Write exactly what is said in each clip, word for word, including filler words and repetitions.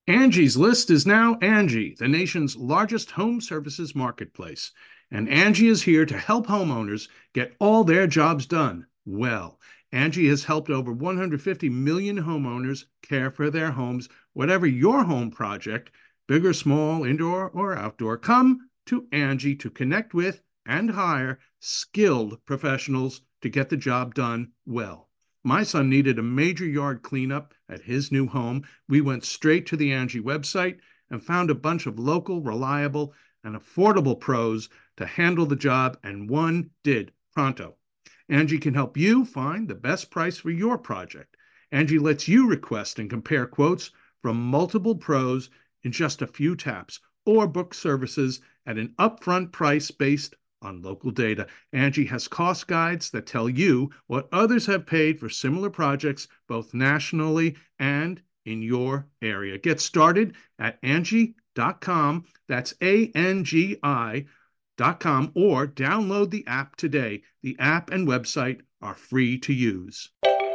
Angie's List is now Angie, the nation's largest home services marketplace. And Angie is here to help homeowners get all their jobs done well. Angie has helped over one hundred fifty million homeowners care for their homes. Whatever your home project, big or small, indoor or outdoor, come to Angie to connect with and hire skilled professionals to get the job done well. My son needed a major yard cleanup at his new home. We went straight to the Angie website and found a bunch of local, reliable, and affordable pros to handle the job, and one did pronto. Angie can help you find the best price for your project. Angie lets you request and compare quotes from multiple pros in just a few taps, or book services at an upfront price based on local data. Angie has cost guides that tell you what others have paid for similar projects, both nationally and in your area. Get started at Angie dot com. That's A N G I dot com, or download the app today. The app and website are free to use.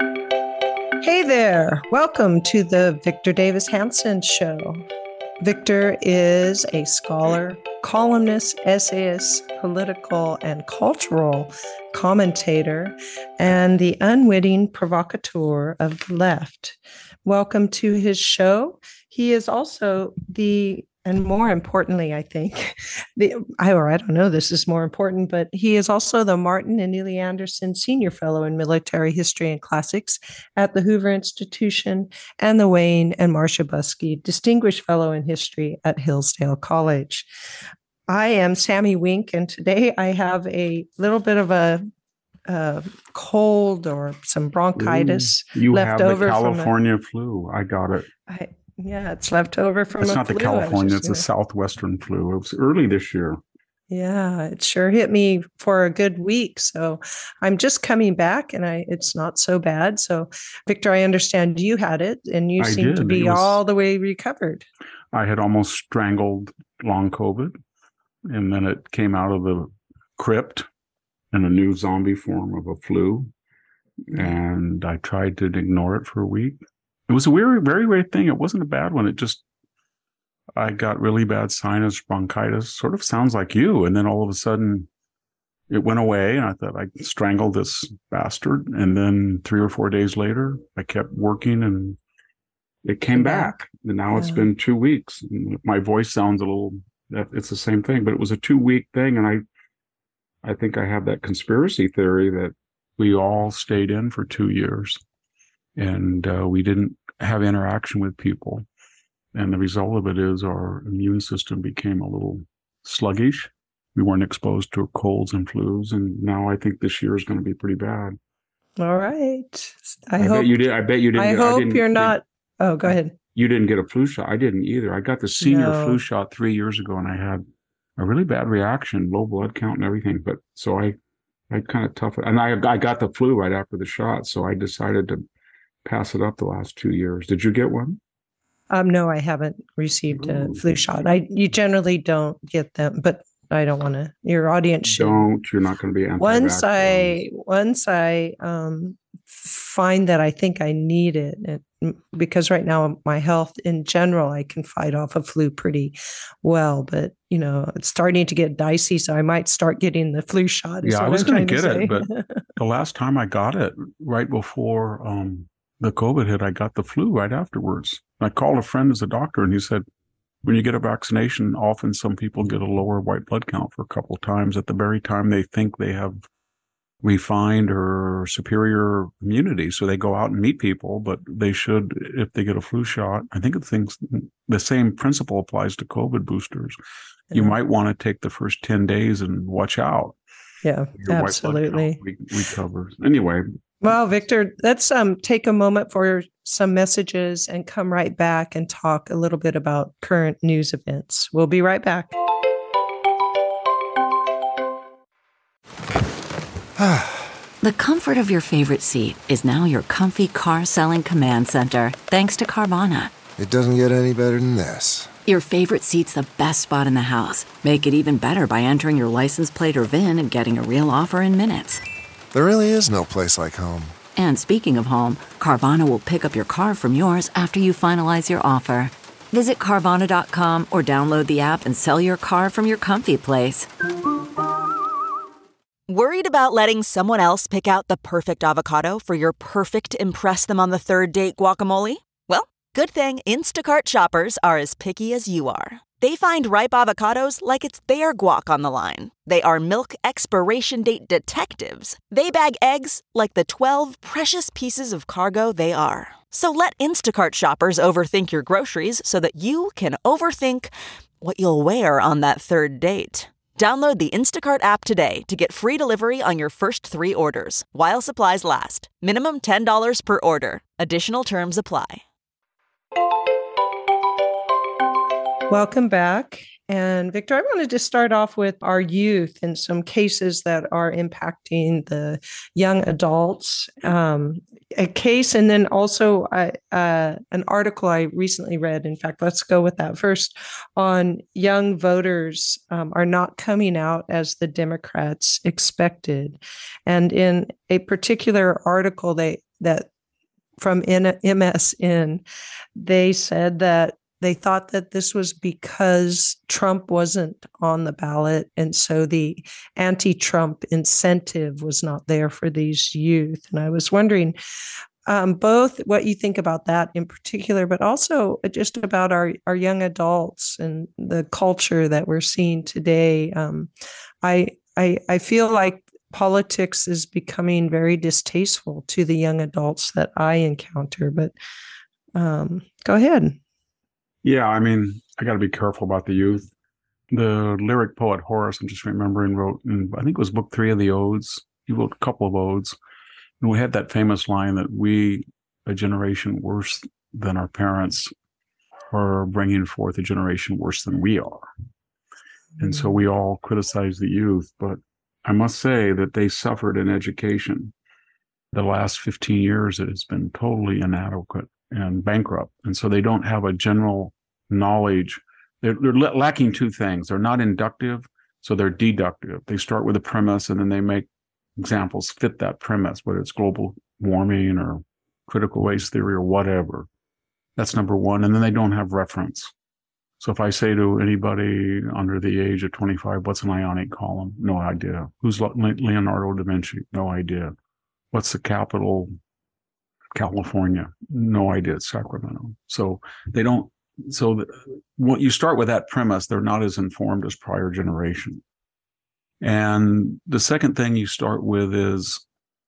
Hey there. Welcome to the Victor Davis Hanson Show. Victor is a scholar, columnist, essayist, political and cultural commentator, and the unwitting provocateur of the left. Welcome to his show. He is also the, and more importantly, I think, the, I, or I don't know, this is more important, but he is also the Martin and Neely Anderson Senior Fellow in Military History and Classics at the Hoover Institution, and the Wayne and Marcia Buskey Distinguished Fellow in History at Hillsdale College. I am Sammy Wink, and today I have a little bit of a uh, cold or some bronchitis Ooh, you left have over the California from a, flu. I got it. I, yeah, it's left over from it's a not flu. the California, it's gonna, the southwestern flu. It was early this year. Yeah, it sure hit me for a good week. So I'm just coming back, and I it's not so bad. So, Victor, I understand you had it, and you I seem did. to be was, all the way recovered. I had almost strangled long COVID, and then it came out of the crypt in a new zombie form of a flu. And I tried to ignore it for a week. It was a weird, very weird thing. It wasn't a bad one. It just, I got really bad sinus bronchitis, sort of sounds like you. And then all of a sudden it went away, and I thought I strangled this bastard. And then three or four days later, I kept working and it came back. And now yeah. It's been two weeks. My voice sounds a little, it's the same thing, but it was a two week thing. And I, I think I have that conspiracy theory that we all stayed in for two years and uh, we didn't have interaction with people. And the result of it is our immune system became a little sluggish. We weren't exposed to colds and flus. And now I think this year is going to be pretty bad. All right. I, I hope bet you did. I bet you didn't. I get, hope I didn't, you're not. Oh, go ahead. You didn't get a flu shot. I didn't either. I got the senior no. flu shot three years ago, and I had a really bad reaction, low blood count and everything. But so I, I kind of tough it. And I, I got the flu right after the shot. So I decided to pass it up the last two years. Did you get one? Um, no, I haven't received a flu shot. I you generally don't get them, but I don't want to. Your audience should. Don't. You're not going to be anti-vax. Once I once I um, find that I think I need it, and because right now my health in general, I can fight off a flu pretty well. But you know, it's starting to get dicey, so I might start getting the flu shot. Yeah, I was going to get say. it, but the last time I got it, right before um, the COVID hit, I got the flu right afterwards. I called a friend as a doctor, and he said, when you get a vaccination, often some people get a lower white blood count for a couple of times at the very time they think they have refined or superior immunity. So they go out and meet people, but they should, if they get a flu shot, I think the things, the same principle applies to COVID boosters. Yeah. You might want to take the first ten days and watch out. Yeah, Your absolutely. Re- recovers. Anyway. Well, Victor, let's um, take a moment for some messages and come right back and talk a little bit about current news events. We'll be right back. The comfort of your favorite seat is now your comfy car selling command center, thanks to Carvana. It doesn't get any better than this. Your favorite seat's the best spot in the house. Make it even better by entering your license plate or V I N and getting a real offer in minutes. There really is no place like home. And speaking of home, Carvana will pick up your car from yours after you finalize your offer. Visit Carvana dot com or download the app and sell your car from your comfy place. Worried about letting someone else pick out the perfect avocado for your perfect impress them on the third date guacamole? Well, good thing Instacart shoppers are as picky as you are. They find ripe avocados like it's their guac on the line. They are milk expiration date detectives. They bag eggs like the twelve precious pieces of cargo they are. So let Instacart shoppers overthink your groceries so that you can overthink what you'll wear on that third date. Download the Instacart app today to get free delivery on your first three orders, while supplies last. Minimum ten dollars per order. Additional terms apply. Welcome back. And Victor, I wanted to start off with our youth and some cases that are impacting the young adults. Um, a case, and then also uh, uh, an article I recently read. In fact, let's go with that first, on young voters um, are not coming out as the Democrats expected. And in a particular article they that from M S N, they said that they thought that this was because Trump wasn't on the ballot, and so the anti-Trump incentive was not there for these youth. And I was wondering um, both what you think about that in particular, but also just about our, our young adults and the culture that we're seeing today. Um, I, I I feel like politics is becoming very distasteful to the young adults that I encounter. But um, go ahead. Yeah, I mean, I got to be careful about the youth. The lyric poet Horace, I'm just remembering, wrote, in, I think it was book three of the Odes. He wrote a couple of odes. And we had that famous line that we, a generation worse than our parents, are bringing forth a generation worse than we are. And so we all criticize the youth. But I must say that they suffered in education. The last fifteen years, it has been totally inadequate and bankrupt. And so they don't have a general knowledge. They're, they're lacking two things. They're not inductive, so they're deductive. They start with a premise and then they make examples fit that premise, whether it's global warming or critical race theory or whatever. That's number one. And then they don't have reference. So if I say to anybody under the age of twenty-five, what's an ionic column? No idea. Who's Leonardo da Vinci? No idea. What's the capital? California? No idea. It's Sacramento. So they don't, so the, what you start with that premise, they're not as informed as prior generation. And the second thing you start with is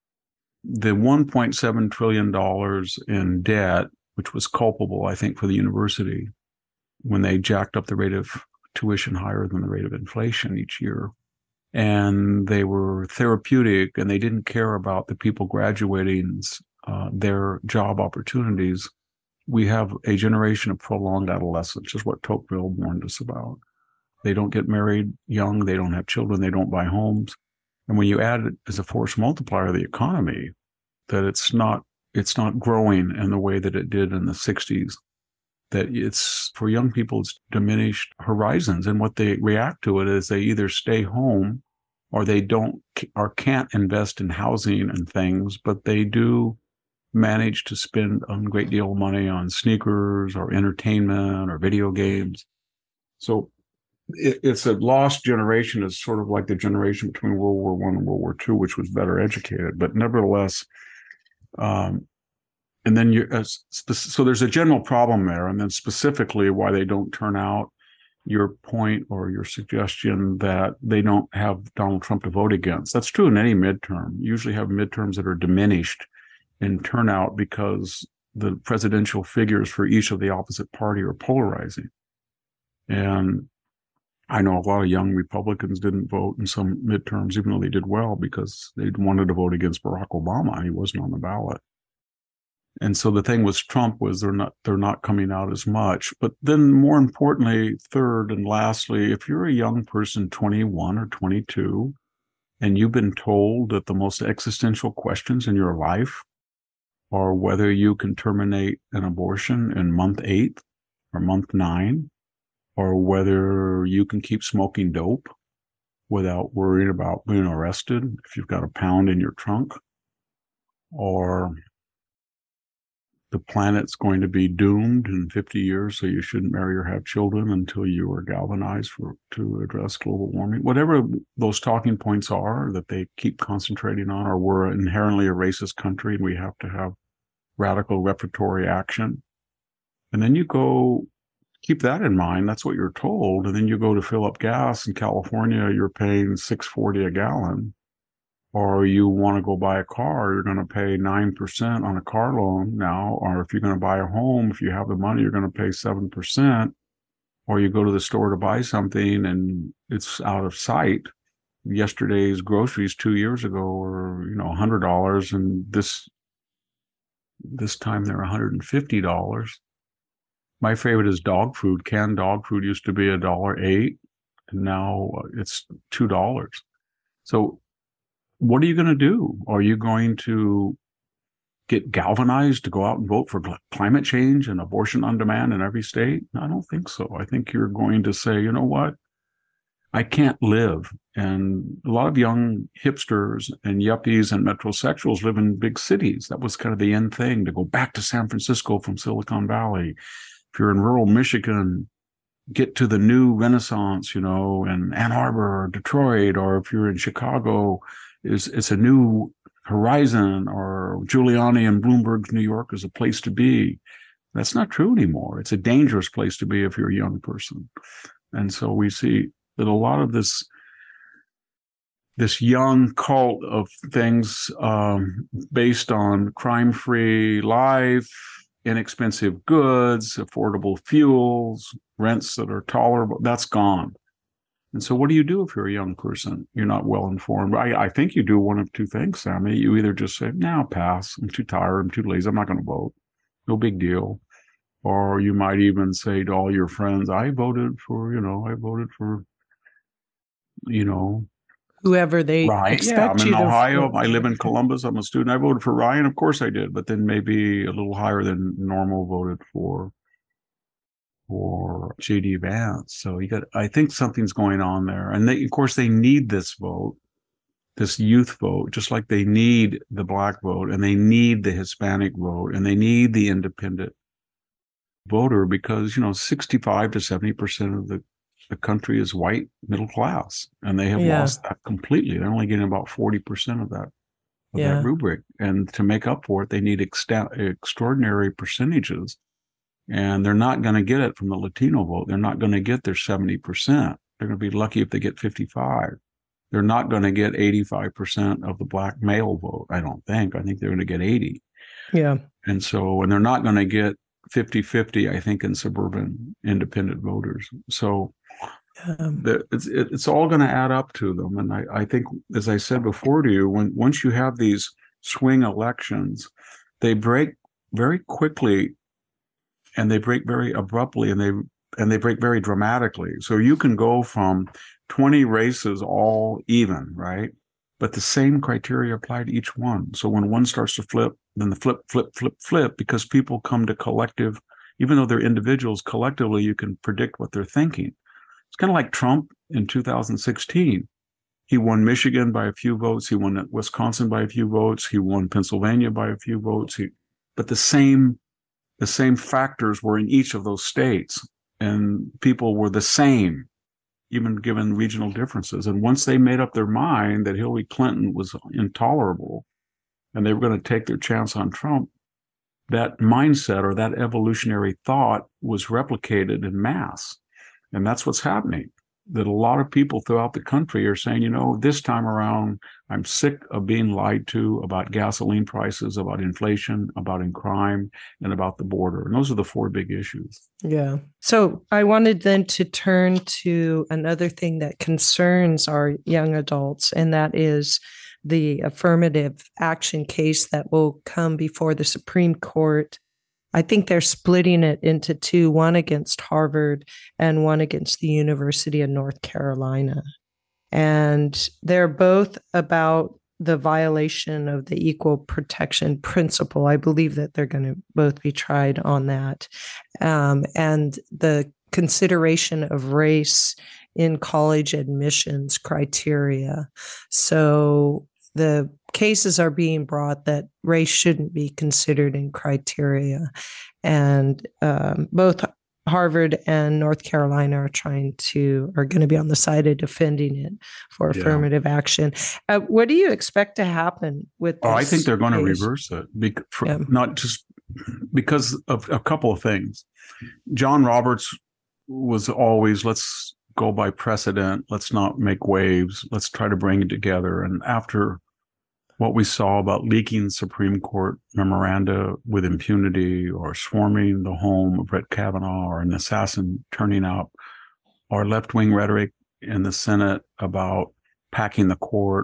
the one point seven trillion dollars in debt, which was culpable, I think, for the university when they jacked up the rate of tuition higher than the rate of inflation each year. And they were therapeutic, and they didn't care about the people graduating, uh, their job opportunities. We have a generation of prolonged adolescence, which is what Tocqueville warned us about. They don't get married young. They don't have children. They don't buy homes. And when you add it as a force multiplier of the economy, that it's not, it's not growing in the way that it did in the sixties, that it's, for young people, it's diminished horizons. And what they react to it is they either stay home or they don't or can't invest in housing and things, but they do manage to spend a great deal of money on sneakers or entertainment or video games. So it, it's a lost generation. It's sort of like the generation between World War One and World War Two, which was better educated. But nevertheless, um, and then you, uh, so there's a general problem there. And then specifically why they don't turn out, your point or your suggestion that they don't have Donald Trump to vote against. That's true in any midterm. You usually have midterms that are diminished in turnout because the presidential figures for each of the opposite party are polarizing. And I know a lot of young Republicans didn't vote in some midterms, even though they did well, because they wanted to vote against Barack Obama. He wasn't on the ballot. And so the thing with Trump was they're not they're not coming out as much. But then more importantly, third and lastly, if you're a young person, twenty-one or twenty-two, and you've been told that the most existential questions in your life are whether you can terminate an abortion in month eight or month nine, or whether you can keep smoking dope without worrying about being arrested if you've got a pound in your trunk, or the planet's going to be doomed in fifty years, so you shouldn't marry or have children until you are galvanized for to address global warming. Whatever those talking points are that they keep concentrating on, or we're inherently a racist country and we have to have radical reparatory action. And then you go, keep that in mind. That's what you're told. And then you go to fill up gas in California, you're paying six forty a gallon. Or you want to go buy a car, you're going to pay nine percent on a car loan now. Or if you're going to buy a home, if you have the money, you're going to pay seven percent. Or you go to the store to buy something and it's out of sight. Yesterday's groceries two years ago were, you know, one hundred dollars, and this this time they're one hundred fifty dollars. My favorite is dog food. Canned dog food used to be a dollar eight, and now it's two dollars. So what are you going to do? Are you going to get galvanized to go out and vote for climate change and abortion on demand in every state? I don't think so. I think you're going to say, you know what? I can't live. And a lot of young hipsters and yuppies and metrosexuals live in big cities. That was kind of the end thing, to go back to San Francisco from Silicon Valley. If you're in rural Michigan, get to the new Renaissance, you know, in Ann Arbor or Detroit, or if you're in Chicago, is it's a new horizon, or Giuliani and Bloomberg's New York is a place to be. That's not true anymore. It's a dangerous place to be if you're a young person. And so we see that a lot of this this young cult of things um, based on crime-free life, inexpensive goods, affordable fuels, rents that are tolerable, that's gone. And so what do you do if you're a young person? You're not well informed. I, I think you do one of two things, Sammy. You either just say, no, pass. I'm too tired. I'm too lazy. I'm not going to vote. No big deal. Or you might even say to all your friends, I voted for, you know, I voted for, you know, whoever they Ryan. expect yeah, I'm you in to Ohio. vote. I live in Columbus. I'm a student. I voted for Ryan. Of course I did. But then maybe a little higher than normal voted for or J D Vance. So you got, I think something's going on there. And they, of course, they need this vote, this youth vote, just like they need the black vote, and they need the Hispanic vote, and they need the independent voter, because, you know, sixty-five to seventy percent of the, the country is white middle class, and they have Yeah. lost that completely. They're only getting about forty percent of that, of Yeah. that rubric. And to make up for it, they need exta- extraordinary percentages. And they're not going to get it from the Latino vote. They're not going to get their seventy percent. They're going to be lucky if they get fifty-five. They're not going to get eighty-five percent of the black male vote, I don't think. I think they're going to get eighty. Yeah. And so, and they're not going to get fifty-fifty, I think, in suburban independent voters. So Um, the, it's it's all going to add up to them. And I, I think, as I said before to you, when once you have these swing elections, they break very quickly, and they break very abruptly, and they and they break very dramatically. So you can go from twenty races all even, right? But the same criteria apply to each one. So when one starts to flip, then the flip, flip, flip, flip, because people come to collective, even though they're individuals, collectively you can predict what they're thinking. It's kind of like Trump in two thousand sixteen. He won Michigan by a few votes. He won Wisconsin by a few votes. He won Pennsylvania by a few votes. He, but the same The same factors were in each of those states, and people were the same, even given regional differences. And once they made up their mind that Hillary Clinton was intolerable and they were going to take their chance on Trump, that mindset or that evolutionary thought was replicated in mass. And that's what's happening. That a lot of people throughout the country are saying, you know, this time around, I'm sick of being lied to about gasoline prices, about inflation, about in crime, and about the border. And those are the four big issues. Yeah. So I wanted then to turn to another thing that concerns our young adults, and that is the affirmative action case that will come before the Supreme Court. I think they're splitting it into two, one against Harvard and one against the University of North Carolina. And they're both about the violation of the equal protection principle. I believe that they're going to both be tried on that. Um, and the consideration of race in college admissions criteria. So the cases are being brought that race shouldn't be considered in criteria. And um, both Harvard and North Carolina are trying to, are going to be on the side of defending it for Yeah. affirmative action. Uh, what do you expect to happen with this? Oh, I think they're going to case? reverse it, bec- for, Yeah. not just because of a couple of things. John Roberts was always, let's go by precedent. Let's not make waves. Let's try to bring it together. And after what we saw about leaking Supreme Court memoranda with impunity, or swarming the home of Brett Kavanaugh, or an assassin turning up, or left-wing rhetoric in the Senate about packing the court,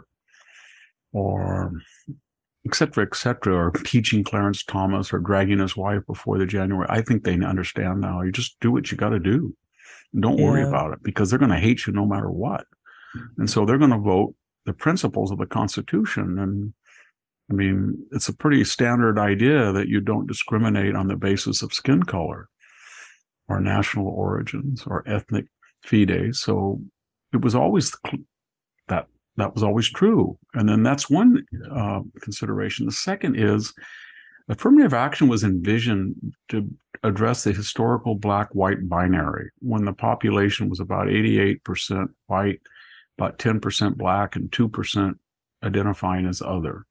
or et cetera, et cetera, or impeaching Clarence Thomas, or dragging his wife before the January. I think they understand now. You just do what you got to do. Don't worry Yeah. about it, because they're going to hate you no matter what. And so they're going to vote the principles of the Constitution. And I mean, it's a pretty standard idea that you don't discriminate on the basis of skin color, or national origins, or ethnic fides. So it was always that that was always true. And then that's one uh, consideration. The second is affirmative action was envisioned to address the historical black-white binary, when the population was about eighty-eight percent white, about ten percent black, and two percent identifying as other.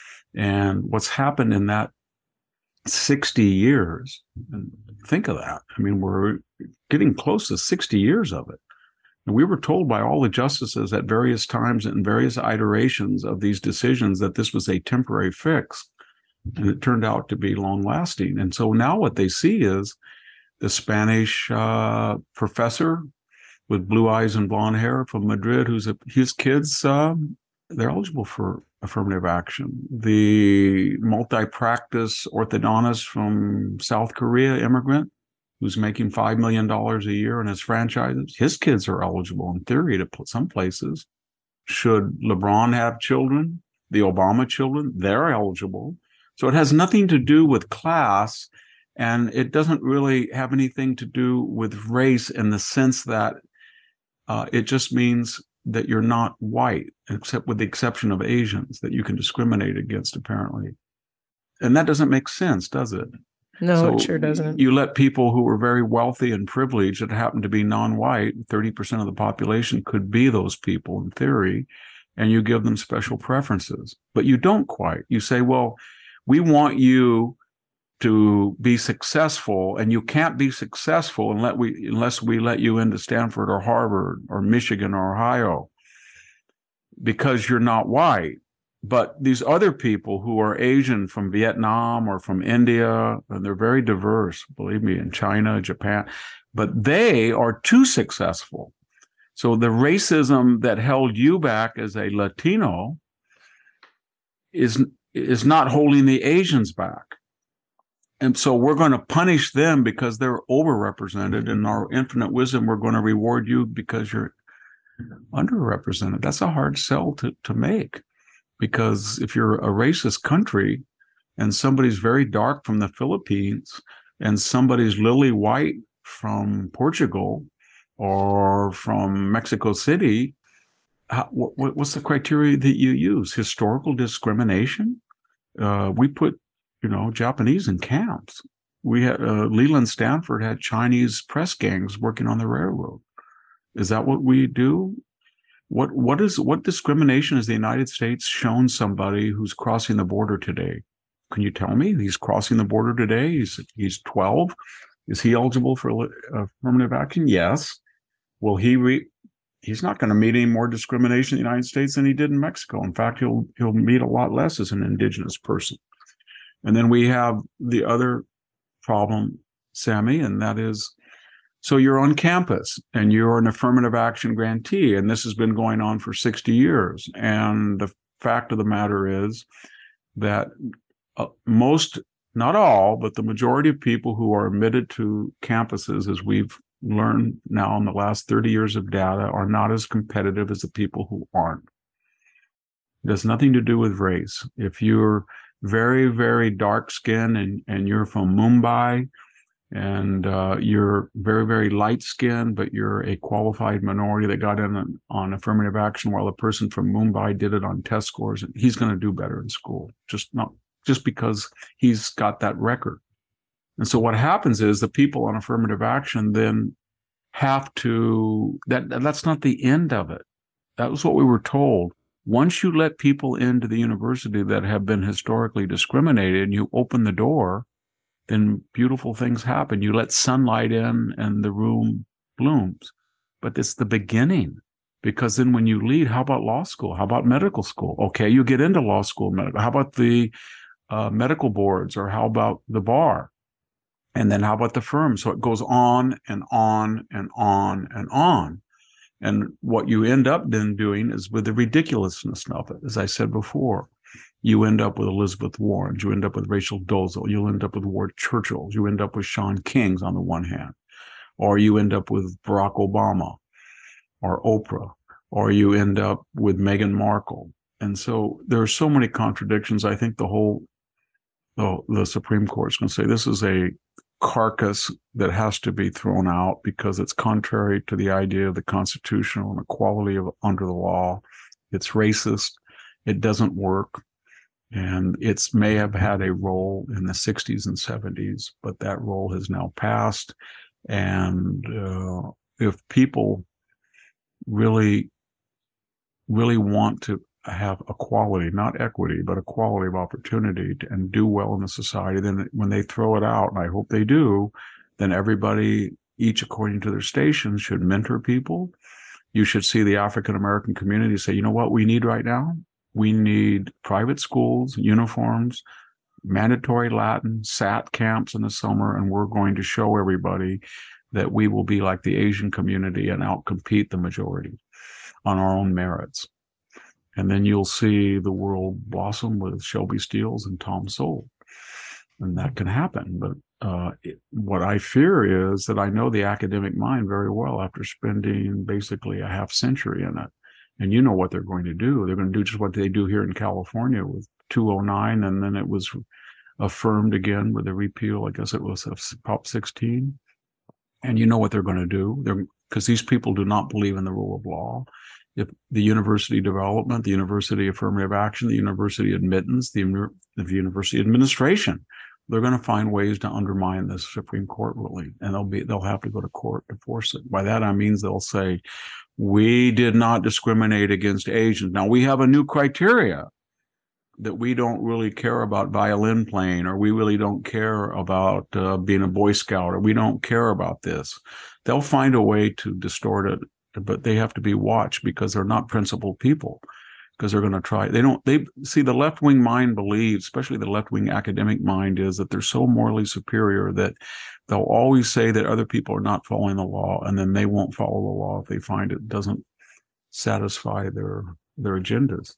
And what's happened in that sixty years, and think of that. I mean, we're getting close to sixty years of it. And we were told by all the justices at various times and various iterations of these decisions that this was a temporary fix. And it turned out to be long lasting. And so now what they see is the Spanish uh, professor with blue eyes and blonde hair from Madrid, who's a, his kids, uh, they're eligible for affirmative action. The multi-practice orthodontist from South Korea, immigrant, who's making five million dollars a year in his franchises, his kids are eligible in theory to put some places. Should LeBron have children, the Obama children, they're eligible. So it has nothing to do with class, and it doesn't really have anything to do with race, in the sense that uh, it just means that you're not white, except with the exception of Asians, that you can discriminate against, apparently. And that doesn't make sense, does it? No, So it sure doesn't. You let people who are very wealthy and privileged that happen to be non-white, thirty percent of the population could be those people in theory, and you give them special preferences. But you don't quite. You say, well, we want you to be successful, and you can't be successful unless we unless we let you into Stanford or Harvard or Michigan or Ohio, because you're not white. But these other people who are Asian from Vietnam or from India, and they're very diverse, believe me, in China, Japan, but they are too successful. So the racism that held you back as a Latino is is not holding the Asians back. And so we're going to punish them because they're overrepresented. In our infinite wisdom, we're going to reward you because you're underrepresented. That's a hard sell to, to make. Because if you're a racist country and somebody's very dark from the Philippines and somebody's lily white from Portugal or from Mexico City, how, what, what's the criteria that you use? Historical discrimination? Uh, we put, you know, Japanese in camps. We had uh, Leland Stanford had Chinese press gangs working on the railroad. Is that what we do? What what is what discrimination has the United States shown somebody who's crossing the border today? Can you tell me? He's crossing the border today. He's he's twelve. Is he eligible for affirmative action? Yes. Will he re? He's not going to meet any more discrimination in the United States than he did in Mexico. In fact, he'll he'll meet a lot less as an indigenous person. And then we have the other problem, Sammy, and that is, so you're on campus and you're an affirmative action grantee, and this has been going on for sixty years. And the fact of the matter is that uh, most, not all, but the majority of people who are admitted to campuses, as we've learned now in the last thirty years of data, are not as competitive as the people who aren't. It has nothing to do with race. If you're very, very dark skinned and, and you're from Mumbai, and uh, you're very, very light-skinned, but you're a qualified minority that got in on, on affirmative action while a person from Mumbai did it on test scores, he's going to do better in school, just not just because he's got that record. And so what happens is the people on affirmative action then have to, that that's not the end of it. That was what we were told. Once you let people into the university that have been historically discriminated and you open the door, then beautiful things happen. You let sunlight in and the room blooms. But it's the beginning, because then when you lead, how about law school? How about medical school? Okay, you get into law school, medical. How about the uh, medical boards, or how about the bar? And then how about the firm? So it goes on and on and on and on. And what you end up then doing is, with the ridiculousness of it, as I said before, you end up with Elizabeth Warrens, you end up with Rachel Dolezal, you'll end up with Ward Churchills, you end up with Sean Kings on the one hand, or you end up with Barack Obama or Oprah, or you end up with Meghan Markle. And so there are so many contradictions. I think the whole, the, the Supreme Court is going to say this is a carcass that has to be thrown out because it's contrary to the idea of the Constitution and equality of under the law. It's racist. It doesn't work. And it's may have had a role in the sixties and seventies, but that role has now passed. And uh, if people really, really want to have equality, not equity, but equality of opportunity to, and do well in the society, then when they throw it out, and I hope they do, then everybody, each according to their station, should mentor people. You should see the African American community say, you know what we need right now? We need private schools, uniforms, mandatory Latin, S A T camps in the summer, and we're going to show everybody that we will be like the Asian community and outcompete the majority on our own merits. And then you'll see the world blossom with Shelby Steeles and Tom Sowell. And that can happen. But uh, it, what I fear is that I know the academic mind very well after spending basically a half century in it. And you know what they're going to do. They're going to do just what they do here in California with two oh nine, and then it was affirmed again with the repeal, I guess it was of Prop sixteen. And you know what they're going to do. They're because these people do not believe in the rule of law. If the university development, the university affirmative action, the university admittance, the, the university administration, they're going to find ways to undermine this Supreme Court ruling, and they'll be they'll have to go to court to force it. By that I mean they'll say, we did not discriminate against Asians. Now we have a new criteria that we don't really care about violin playing, or we really don't care about uh, being a Boy Scout, or we don't care about this. They'll find a way to distort it. But they have to be watched because they're not principled people, because they're going to try. They don't, they see the left wing mind believes, especially the left wing academic mind, is that they're so morally superior that they'll always say that other people are not following the law, and then they won't follow the law if they find it doesn't satisfy their, their agendas.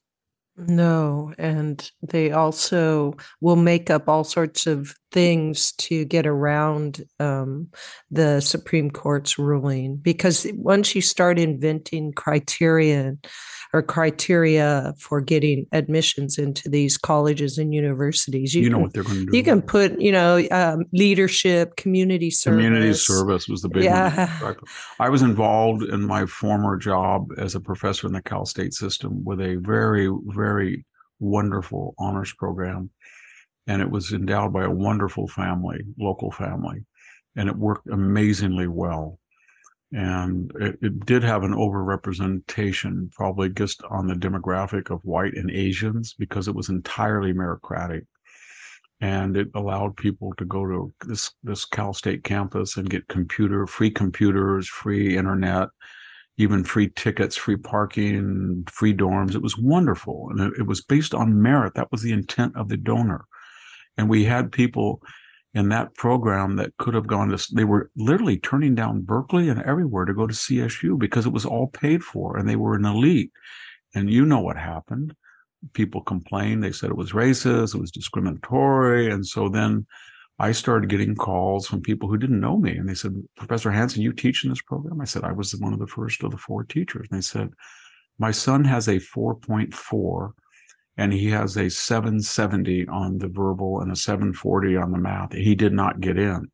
No, and they also will make up all sorts of things to get around um, the Supreme Court's ruling, because once you start inventing criteria or criteria for getting admissions into these colleges and universities, you, you know can, what they're going to do. You can put, you know, um, leadership, community service. Community service was the big yeah. one. I was involved in my former job as a professor in the Cal State system with a very, very wonderful honors program. And it was endowed by a wonderful family, local family, and it worked amazingly well. And it, it did have an overrepresentation, probably just on the demographic of white and Asians, because it was entirely meritocratic. And it allowed people to go to this, this Cal State campus and get computer, free computers, free internet, even free tickets, free parking, free dorms. It was wonderful. And it, it was based on merit. That was the intent of the donor. And we had people in that program that could have gone to, they were literally turning down Berkeley and everywhere to go to C S U because it was all paid for and they were an elite. And you know what happened. People complained. They said it was racist, it was discriminatory. And so then I started getting calls from people who didn't know me. And they said, Professor Hanson, you teach in this program? I said, I was one of the first of the four teachers. And they said, my son has a four point four and he has a seven seventy on the verbal and a seven forty on the math. He did not get in.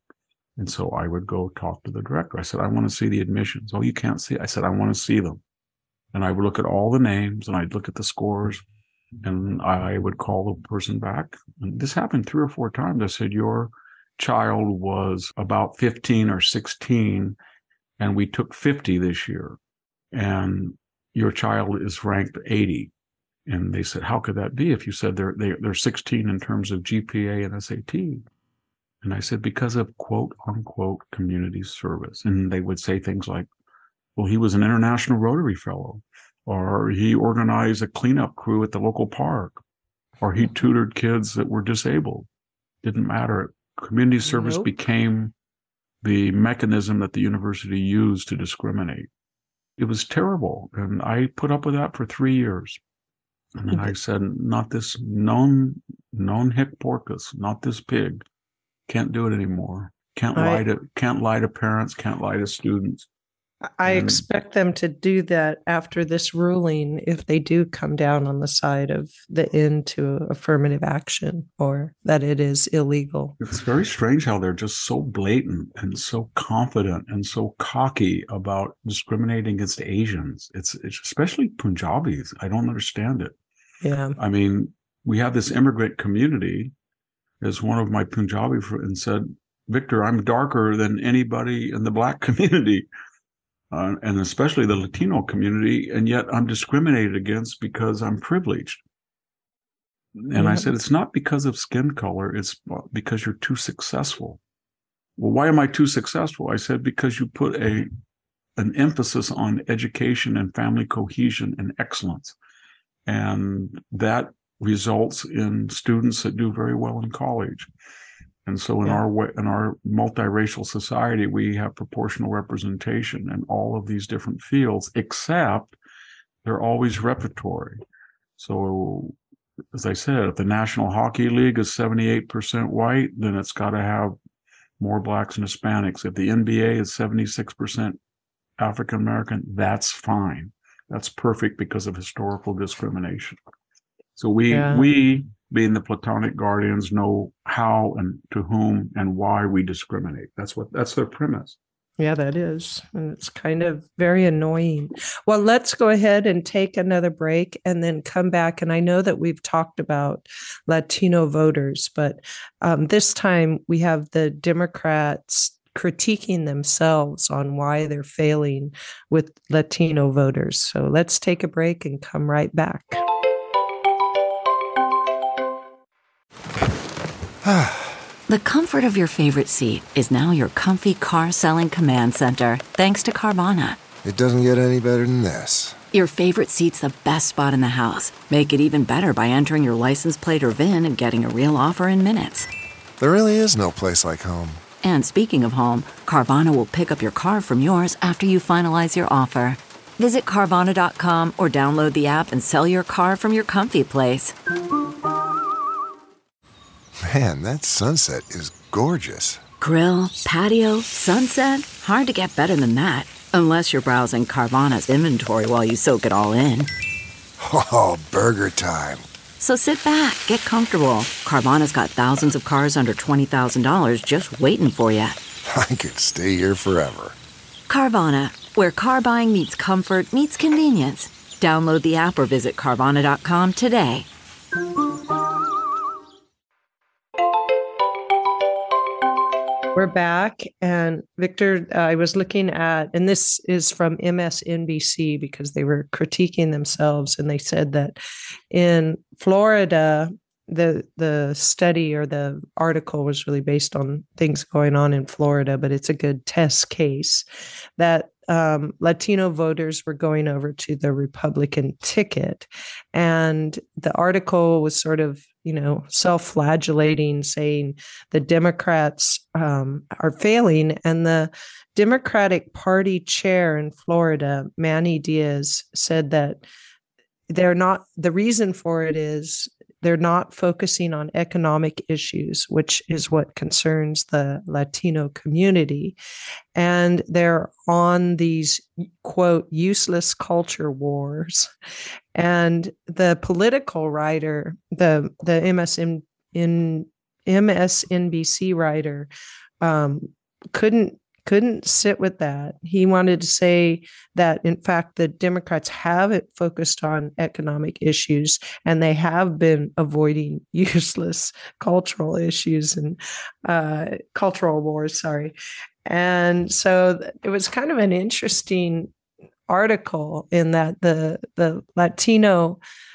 And so I would go talk to the director. I said, I want to see the admissions. Oh, you can't see it. I said, I want to see them. And I would look at all the names and I'd look at the scores and I would call the person back. And this happened three or four times. I said, your child was about fifteen or sixteen and we took fifty this year and your child is ranked eighty. And they said, how could that be if you said they're, they, they're sixteen in terms of G P A and S A T? And I said, because of quote unquote community service. And they would say things like, well, he was an International Rotary Fellow, or he organized a cleanup crew at the local park, or he tutored kids that were disabled. Didn't matter. Community service nope. became the mechanism that the university used to discriminate. It was terrible. And I put up with that for three years. And then I said, not this non, non hic porcus, not this pig. Can't do it anymore. Can't I, lie to can't lie to parents, can't lie to students. I and, expect them to do that after this ruling if they do come down on the side of the end to affirmative action or that it is illegal. It's very strange how they're just so blatant and so confident and so cocky about discriminating against Asians. It's, it's especially Punjabis. I don't understand it. Yeah. I mean, we have this immigrant community. As one of my Punjabi friends said, Victor, I'm darker than anybody in the Black community, uh, and especially the Latino community, and yet I'm discriminated against because I'm privileged. And yeah. I said, it's not because of skin color, it's because you're too successful. Well, why am I too successful? I said, because you put a an emphasis on education and family cohesion and excellence. And that results in students that do very well in college. And so in yeah. our way, in our multiracial society, we have proportional representation in all of these different fields, except they're always repertory. So as I said, if the National Hockey League is seventy-eight percent white, then it's got to have more Blacks and Hispanics. If the N B A is seventy-six percent African American, that's fine. That's perfect because of historical discrimination. So we, yeah. we, being the Platonic guardians, know how and to whom and why we discriminate. That's what, that's their premise. Yeah, that is. And it's kind of very annoying. Well, let's go ahead and take another break and then come back. And I know that we've talked about Latino voters, but um, this time we have the Democrats critiquing themselves on why they're failing with Latino voters. So let's take a break and come right back. The comfort of your favorite seat is now your comfy car selling command center, thanks to Carvana. It doesn't get any better than this. Your favorite seat's the best spot in the house. Make it even better by entering your license plate or V I N and getting a real offer in minutes. There really is no place like home. And speaking of home, Carvana will pick up your car from yours after you finalize your offer. Visit Carvana dot com or download the app and sell your car from your comfy place. Man, that sunset is gorgeous. Grill, patio, sunset. Hard to get better than that. Unless you're browsing Carvana's inventory while you soak it all in. Oh, burger time. So sit back, get comfortable. Carvana's got thousands of cars under twenty thousand dollars just waiting for you. I could stay here forever. Carvana, where car buying meets comfort meets convenience. Download the app or visit Carvana dot com today. We're back, and Victor, uh, I was looking at, and this is from M S N B C because they were critiquing themselves, and they said that in Florida, the the study or the article was really based on things going on in Florida, but it's a good test case that um, Latino voters were going over to the Republican ticket, and the article was sort of, you know, self-flagellating, saying the Democrats um, are failing. And the Democratic Party chair in Florida, Manny Diaz, said that they're not, the reason for it is they're not focusing on economic issues, which is what concerns the Latino community. And they're on these, quote, useless culture wars. And the political writer, the, the M S N, in M S N B C writer, um, couldn't couldn't sit with that. He wanted to say that, in fact, the Democrats have it focused on economic issues, and they have been avoiding useless cultural issues and uh, cultural wars. Sorry. And so it was kind of an interesting article in that the the Latino,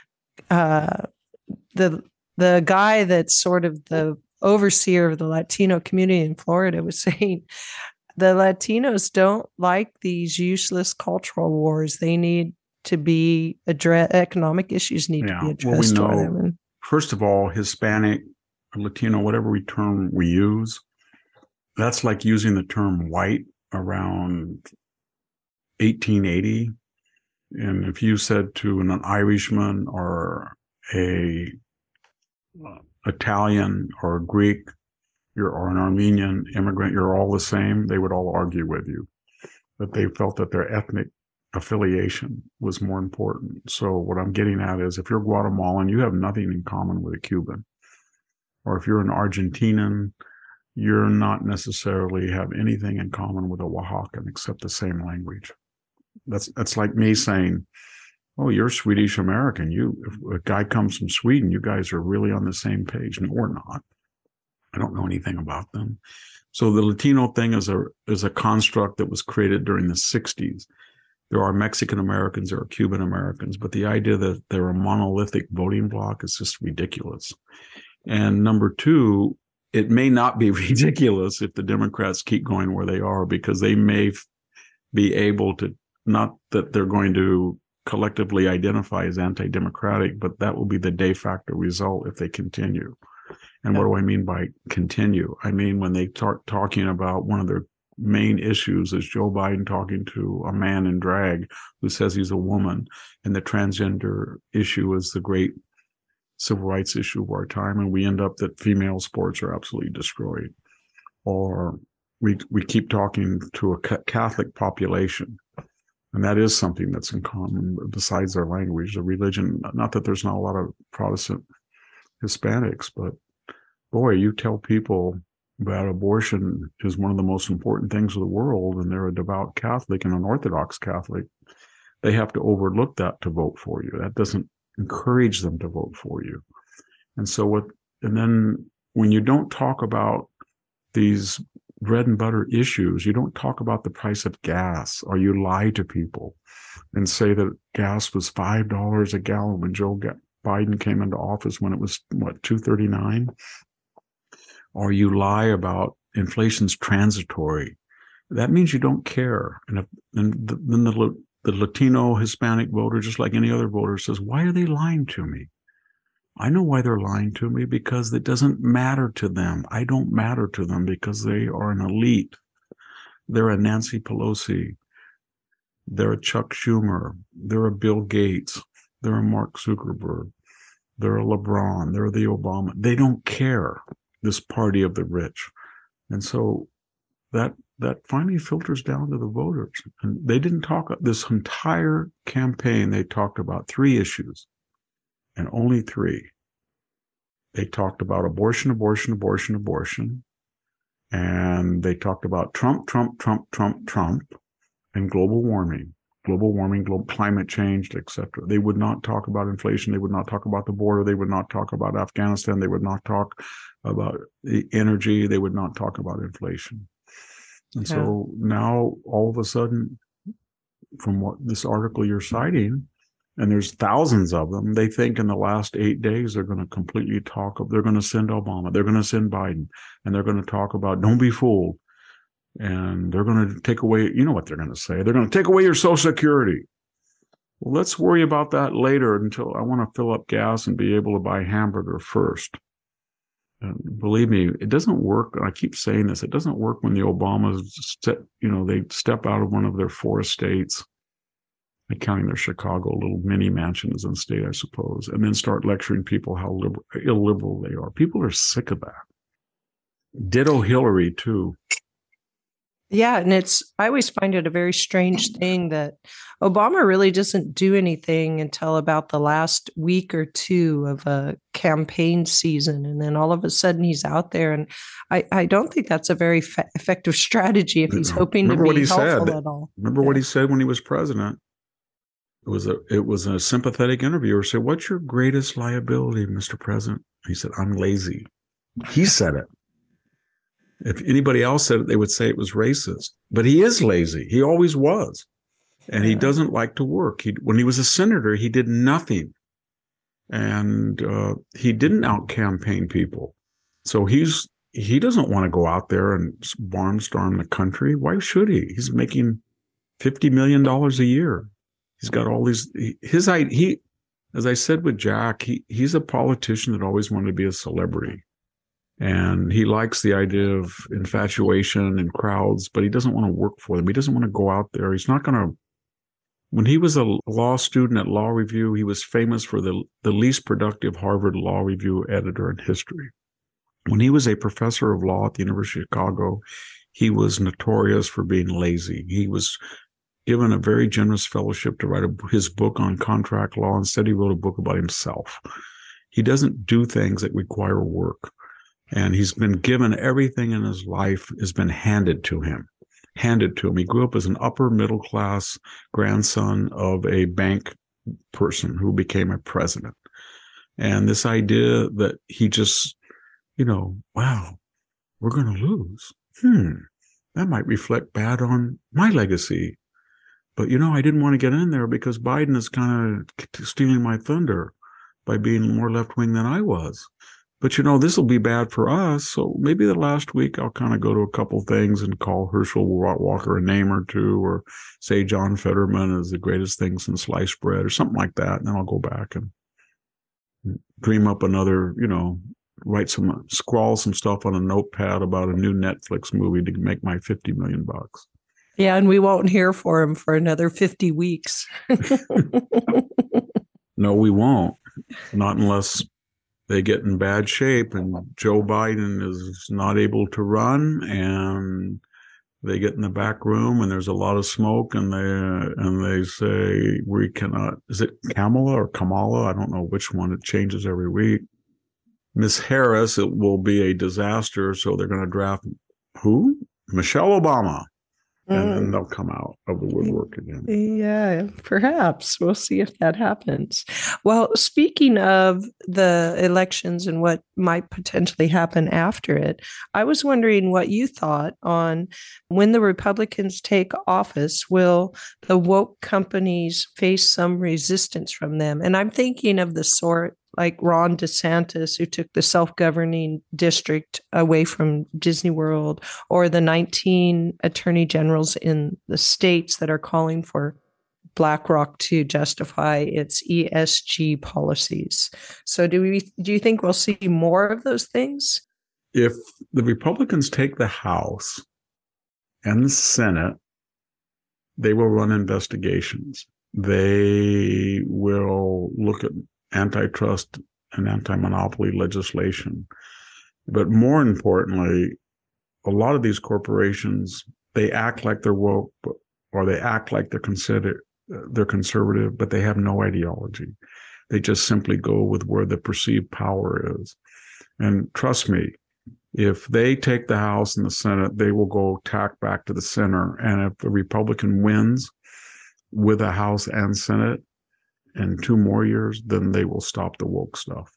uh, the the guy that's sort of the overseer of the Latino community in Florida was saying, the Latinos don't like these useless cultural wars. They need to be addressed. Economic issues need yeah. to be addressed. Well, we know, for them. And, first of all, Hispanic, Latino, whatever we term we use, that's like using the term white around eighteen eighty. And if you said to an Irishman or a uh, Italian or a Greek, You're, or an Armenian immigrant, you're all the same, they would all argue with you. That they felt that their ethnic affiliation was more important. So what I'm getting at is, if you're Guatemalan, you have nothing in common with a Cuban. Or if you're an Argentinian, you're not necessarily have anything in common with a Oaxacan except the same language. That's that's like me saying, oh, you're Swedish American. You, if a guy comes from Sweden, you guys are really on the same page. No, we're not. I don't know anything about them. So the Latino thing is a is a construct that was created during the sixties. There are Mexican Americans, there are Cuban Americans, but the idea that they're a monolithic voting bloc is just ridiculous. And number two, it may not be ridiculous if the Democrats keep going where they are, because they may f- be able to, not that they're going to collectively identify as anti-democratic, but that will be the de facto result if they continue. And what do I mean by continue? I mean, when they start talking about one of their main issues is Joe Biden talking to a man in drag who says he's a woman, and the transgender issue is the great civil rights issue of our time, and we end up that female sports are absolutely destroyed. Or we we keep talking to a Catholic population, and that is something that's in common besides their language, the religion. Not that there's not a lot of Protestant Hispanics, but boy, you tell people that abortion is one of the most important things of the world, and they're a devout Catholic and an Orthodox Catholic, they have to overlook that to vote for you. That doesn't encourage them to vote for you. And so what, and then when you don't talk about these bread and butter issues, you don't talk about the price of gas, or you lie to people and say that gas was five dollars a gallon when Joe Biden came into office, when it was, what, two thirty-nine? Or you lie about inflation's transitory. That means you don't care. And, if, and the, then the, the Latino Hispanic voter, just like any other voter, says, why are they lying to me? I know why they're lying to me, because it doesn't matter to them. I don't matter to them because they are an elite. They're a Nancy Pelosi. They're a Chuck Schumer. They're a Bill Gates. They're a Mark Zuckerberg. They're a LeBron. They're the Obama. They don't care. This party of the rich. And so that that finally filters down to the voters. And they didn't talk, this entire campaign, they talked about three issues, and only three. They talked about abortion, abortion, abortion, abortion. And they talked about Trump, Trump, Trump, Trump, Trump, and global warming. Global warming, global climate change, et cetera. They would not talk about inflation. They would not talk about the border. They would not talk about Afghanistan. They would not talk about the energy. They would not talk about inflation. And yeah. So now, all of a sudden, from what this article you're citing, and there's thousands of them, they think in the last eight days they're going to completely talk. They're going to send Obama. They're going to send Biden, and they're going to talk about don't be fooled. And they're going to take away, you know what they're going to say? They're going to take away your Social Security. Well, let's worry about that later, until I want to fill up gas and be able to buy hamburger first. And believe me, it doesn't work. I keep saying this. It doesn't work when the Obamas, step, you know, they step out of one of their four estates, counting their Chicago little mini mansion as a state, I suppose, and then start lecturing people how liberal, illiberal they are. People are sick of that. Ditto Hillary, too. Yeah. And it's, I always find it a very strange thing that Obama really doesn't do anything until about the last week or two of a campaign season. And then all of a sudden he's out there. And I, I don't think that's a very fa- effective strategy if he's hoping Remember to what be he helpful said. at all. Remember Yeah. what he said when he was president? It was a it was a sympathetic interviewer said, "What's your greatest liability, Mister President?" He said, "I'm lazy." He said it. If anybody else said it, they would say it was racist. But he is lazy. He always was. And he Yeah. doesn't like to work. He when he was a senator, he did nothing. And uh, he didn't out-campaign people. So he's he doesn't want to go out there and barnstorm the country. Why should he? He's making fifty million dollars a year. He's got all these, his, he, as I said with Jack, he, he's a politician that always wanted to be a celebrity. And he likes the idea of infatuation and crowds, but he doesn't want to work for them. He doesn't want to go out there. He's not going to, when he was a law student at Law Review, he was famous for the, the least productive Harvard Law Review editor in history. When he was a professor of law at the University of Chicago, he was notorious for being lazy. He was given a very generous fellowship to write a, his book on contract law. Instead, he wrote a book about himself. He doesn't do things that require work. And he's been given everything in his life has been handed to him, handed to him. He grew up as an upper middle class grandson of a bank person who became a president. And this idea that he just, you know, wow, we're going to lose. Hmm, that might reflect bad on my legacy. But, you know, I didn't want to get in there because Biden is kind of stealing my thunder by being more left-wing than I was. But, you know, this will be bad for us. So maybe the last week I'll kind of go to a couple things and call Herschel Walker a name or two, or say John Fetterman is the greatest thing since sliced bread or something like that. And then I'll go back and dream up another, you know, write some, scrawl some stuff on a notepad about a new Netflix movie to make my fifty million bucks. Yeah, and we won't hear for him for another fifty weeks. No, we won't. Not unless they get in bad shape and Joe Biden is not able to run and they get in the back room and there's a lot of smoke and they and they say, we cannot, is it Kamala or Kamala? I don't know which one. It changes every week. Miss Harris, it will be a disaster. So they're going to draft who? Michelle Obama. And then they'll come out of the woodwork again. Yeah, perhaps. We'll see if that happens. Well, speaking of the elections and what might potentially happen after it, I was wondering what you thought on when the Republicans take office, will the woke companies face some resistance from them? And I'm thinking of the sort like Ron DeSantis, who took the self-governing district away from Disney World, or the nineteen attorney generals in the states that are calling for BlackRock to justify its E S G policies. So do we, do you think we'll see more of those things? If the Republicans take the House and the Senate, they will run investigations. They will look at antitrust and anti-monopoly legislation. But more importantly, a lot of these corporations, they act like they're woke, or they act like they're considered, they're conservative, but they have no ideology. They just simply go with where the perceived power is. And trust me, if they take the House and the Senate, they will go tack back to the center. And if a Republican wins with the House and Senate in two more years, then they will stop the woke stuff.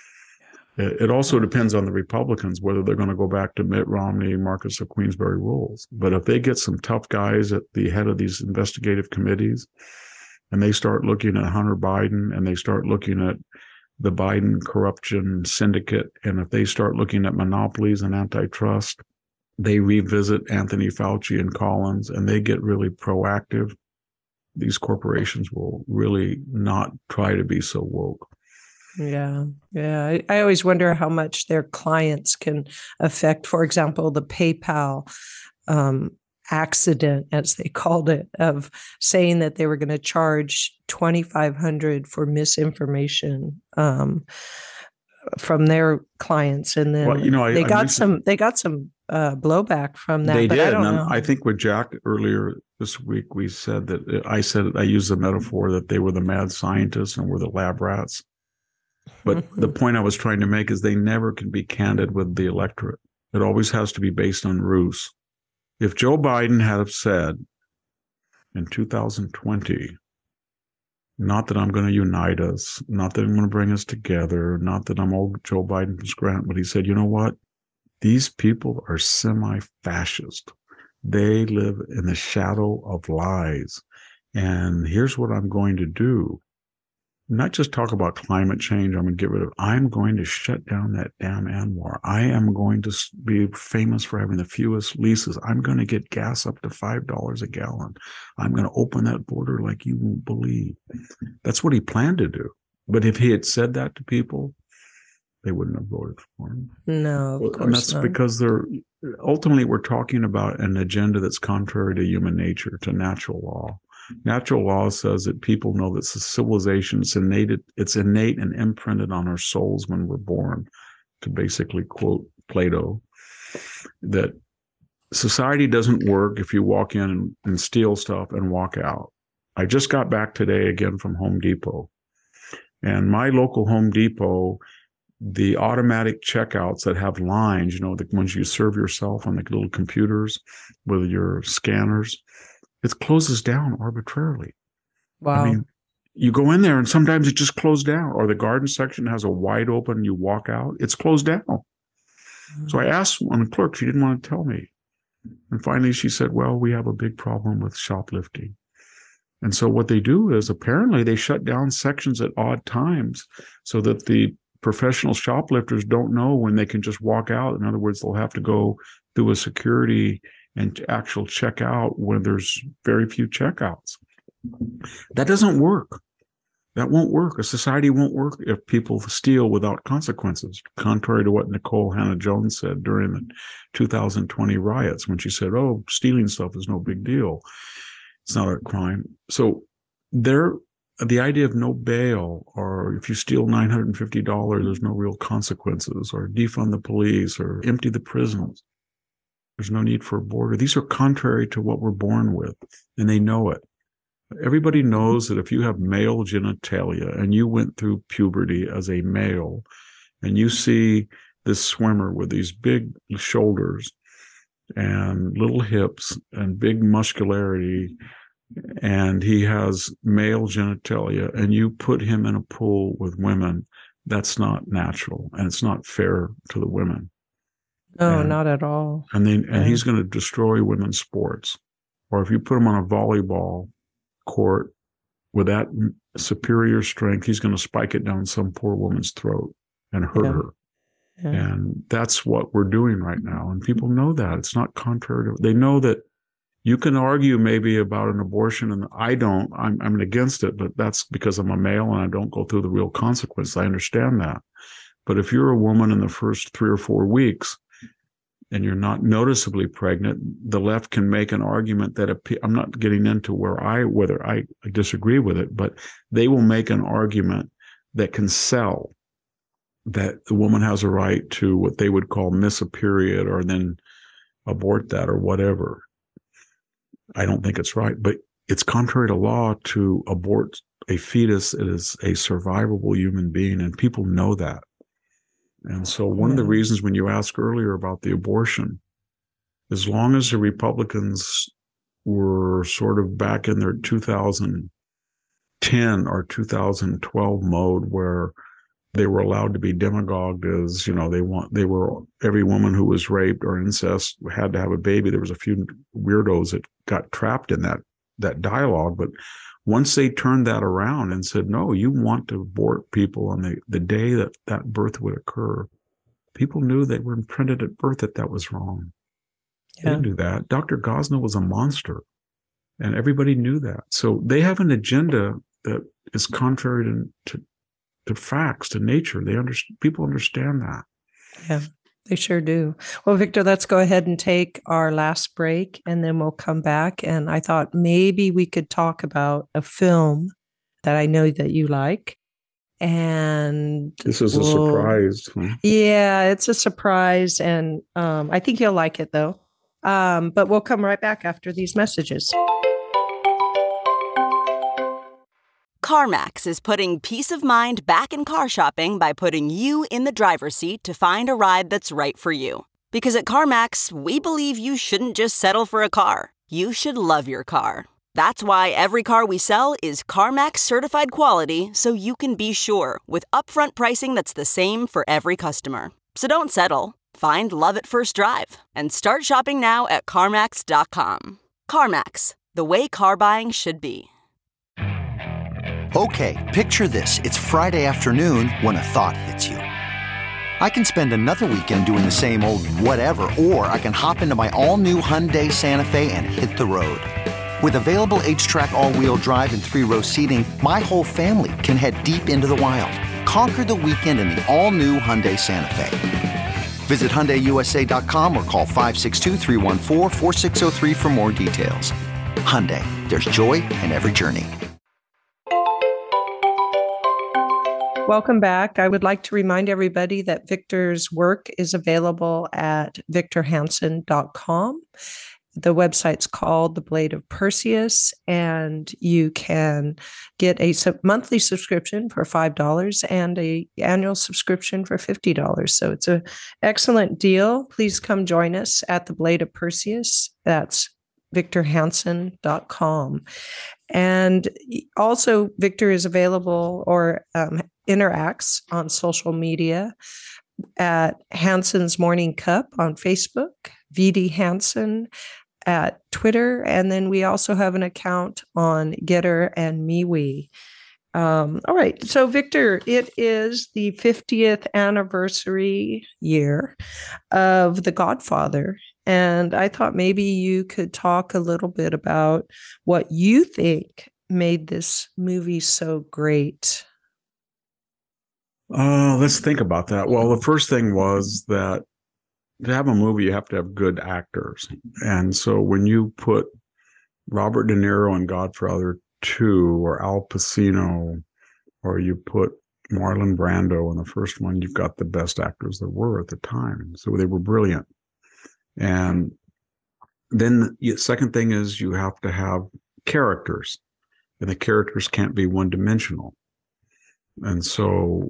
It also depends on the Republicans, whether they're going to go back to Mitt Romney, Marcus of Queensberry rules. But if they get some tough guys at the head of these investigative committees and they start looking at Hunter Biden and they start looking at the Biden corruption syndicate, and if they start looking at monopolies and antitrust, they revisit Anthony Fauci and Collins and they get really proactive, these corporations will really not try to be so woke. Yeah. Yeah. I, I always wonder how much their clients can affect, for example, the PayPal um, accident, as they called it, of saying that they were going to charge twenty-five hundred dollars for misinformation um, from their clients. And then well, you know, I, they I got mentioned- some, they got some uh, blowback from that. They but did. I don't and know. I think with Jack earlier this week, we said that I said, I used the metaphor that they were the mad scientists and we're the lab rats. But the point I was trying to make is they never can be candid with the electorate. It always has to be based on ruse. If Joe Biden had said in two thousand twenty, not that I'm going to unite us, not that I'm going to bring us together, not that I'm old Joe Biden's grant, but he said, you know what? These people are semi-fascist. They live in the shadow of lies. And here's what I'm going to do. Not just talk about climate change, I'm going to get rid of, I'm going to shut down that damn ANWR. I am going to be famous for having the fewest leases. I'm going to get gas up to five dollars a gallon. I'm going to open that border like you won't believe. That's what he planned to do. But if he had said that to people, they wouldn't have voted for him. No, of course And that's not. because they're, ultimately we're talking about an agenda that's contrary to human nature, to natural law. Natural law says that people know that civilization is innate, it's innate and imprinted on our souls when we're born, to basically quote Plato, that society doesn't work if you walk in and, and steal stuff and walk out. I just got back today again from Home Depot, and my local Home Depot, the automatic checkouts that have lines, you know, the ones you serve yourself on the little computers with your scanners, it closes down arbitrarily. Wow. I mean, you go in there and sometimes it just closed down, or the garden section has a wide open, you walk out, it's closed down. Mm-hmm. So I asked one of the clerks, she didn't want to tell me. And finally she said, well, we have a big problem with shoplifting. And so what they do is apparently they shut down sections at odd times so that the professional shoplifters don't know when they can just walk out. In other words, they'll have to go through a security and actual checkout when there's very few checkouts. That doesn't work. That won't work. A society won't work if people steal without consequences, contrary to what Nicole Hannah-Jones said during the two thousand twenty riots when she said, oh, stealing stuff is no big deal. It's not a crime. So there, the idea of no bail, or if you steal nine hundred fifty dollars, there's no real consequences, or defund the police, or empty the prisons. There's no need for a border. These are contrary to what we're born with, and they know it. Everybody knows that if you have male genitalia and you went through puberty as a male, and you see this swimmer with these big shoulders and little hips and big muscularity, and he has male genitalia, and you put him in a pool with women, that's not natural, and it's not fair to the women. No, and, not at all. And then, yeah. and he's going to destroy women's sports. Or if you put him on a volleyball court with that superior strength, he's going to spike it down some poor woman's throat and hurt yeah. her. Yeah. And that's what we're doing right now. And people know that. It's not contrary to, they know that you can argue maybe about an abortion, and I don't, I'm, I'm against it, but that's because I'm a male and I don't go through the real consequences. I understand that. But if you're a woman in the first three or four weeks, and you're not noticeably pregnant, the left can make an argument that a, I'm not getting into where I, whether I disagree with it, but they will make an argument that can sell that the woman has a right to what they would call miss a period or then abort that or whatever. I don't think it's right, but it's contrary to law to abort a fetus. It is a survivable human being, and people know that. And so one of the reasons when you asked earlier about the abortion, as long as the Republicans were sort of back in their two thousand ten or two thousand twelve mode where they were allowed to be demagogued as, you know, they want, they were, every woman who was raped or incest had to have a baby. There was a few weirdos that got trapped in that, that dialogue. But once they turned that around and said, no, you want to abort people on the, the day that that birth would occur, people knew they were imprinted at birth that that was wrong. Yeah. They didn't do that. Doctor Gosnell was a monster, and everybody knew that. So they have an agenda that is contrary to, to, to facts, to nature. They understand, people understand that. Yeah. They sure do. Well, Victor, let's go ahead and take our last break, and then we'll come back. And I thought maybe we could talk about a film that I know that you like. And this is a we'll, surprise. Huh? Yeah, it's a surprise. And um, I think you'll like it, though. Um, but we'll come right back after these messages. CarMax is putting peace of mind back in car shopping by putting you in the driver's seat to find a ride that's right for you. Because at CarMax, we believe you shouldn't just settle for a car. You should love your car. That's why every car we sell is CarMax certified quality, so you can be sure with upfront pricing that's the same for every customer. So don't settle. Find love at first drive and start shopping now at CarMax dot com. CarMax, the way car buying should be. Okay, picture this. It's Friday afternoon when a thought hits you. I can spend another weekend doing the same old whatever, or I can hop into my all-new Hyundai Santa Fe and hit the road. With available H-Track all-wheel drive and three-row seating, my whole family can head deep into the wild. Conquer the weekend in the all-new Hyundai Santa Fe. Visit Hyundai U S A dot com or call five six two, three one four, four six zero three for more details. Hyundai, there's joy in every journey. Welcome back. I would like to remind everybody that Victor's work is available at victor hansen dot com. The website's called The Blade of Perseus, and you can get a sub- monthly subscription for five dollars and a annual subscription for fifty dollars. So it's an excellent deal. Please come join us at The Blade of Perseus. That's victor hansen dot com. And also, Victor is available or um, interacts on social media at Hansen's Morning Cup on Facebook, V D Hansen at Twitter, and then we also have an account on Getter and MeWe. Um, all right, so Victor, it is the fiftieth anniversary year of The Godfather, and I thought maybe you could talk a little bit about what you think made this movie so great. Uh, let's think about that. Well, the first thing was that to have a movie, you have to have good actors. And so when you put Robert De Niro in Godfather two or Al Pacino, or you put Marlon Brando in the first one, you've got the best actors there were at the time. So they were brilliant. And then the second thing is you have to have characters, and the characters can't be one-dimensional. And so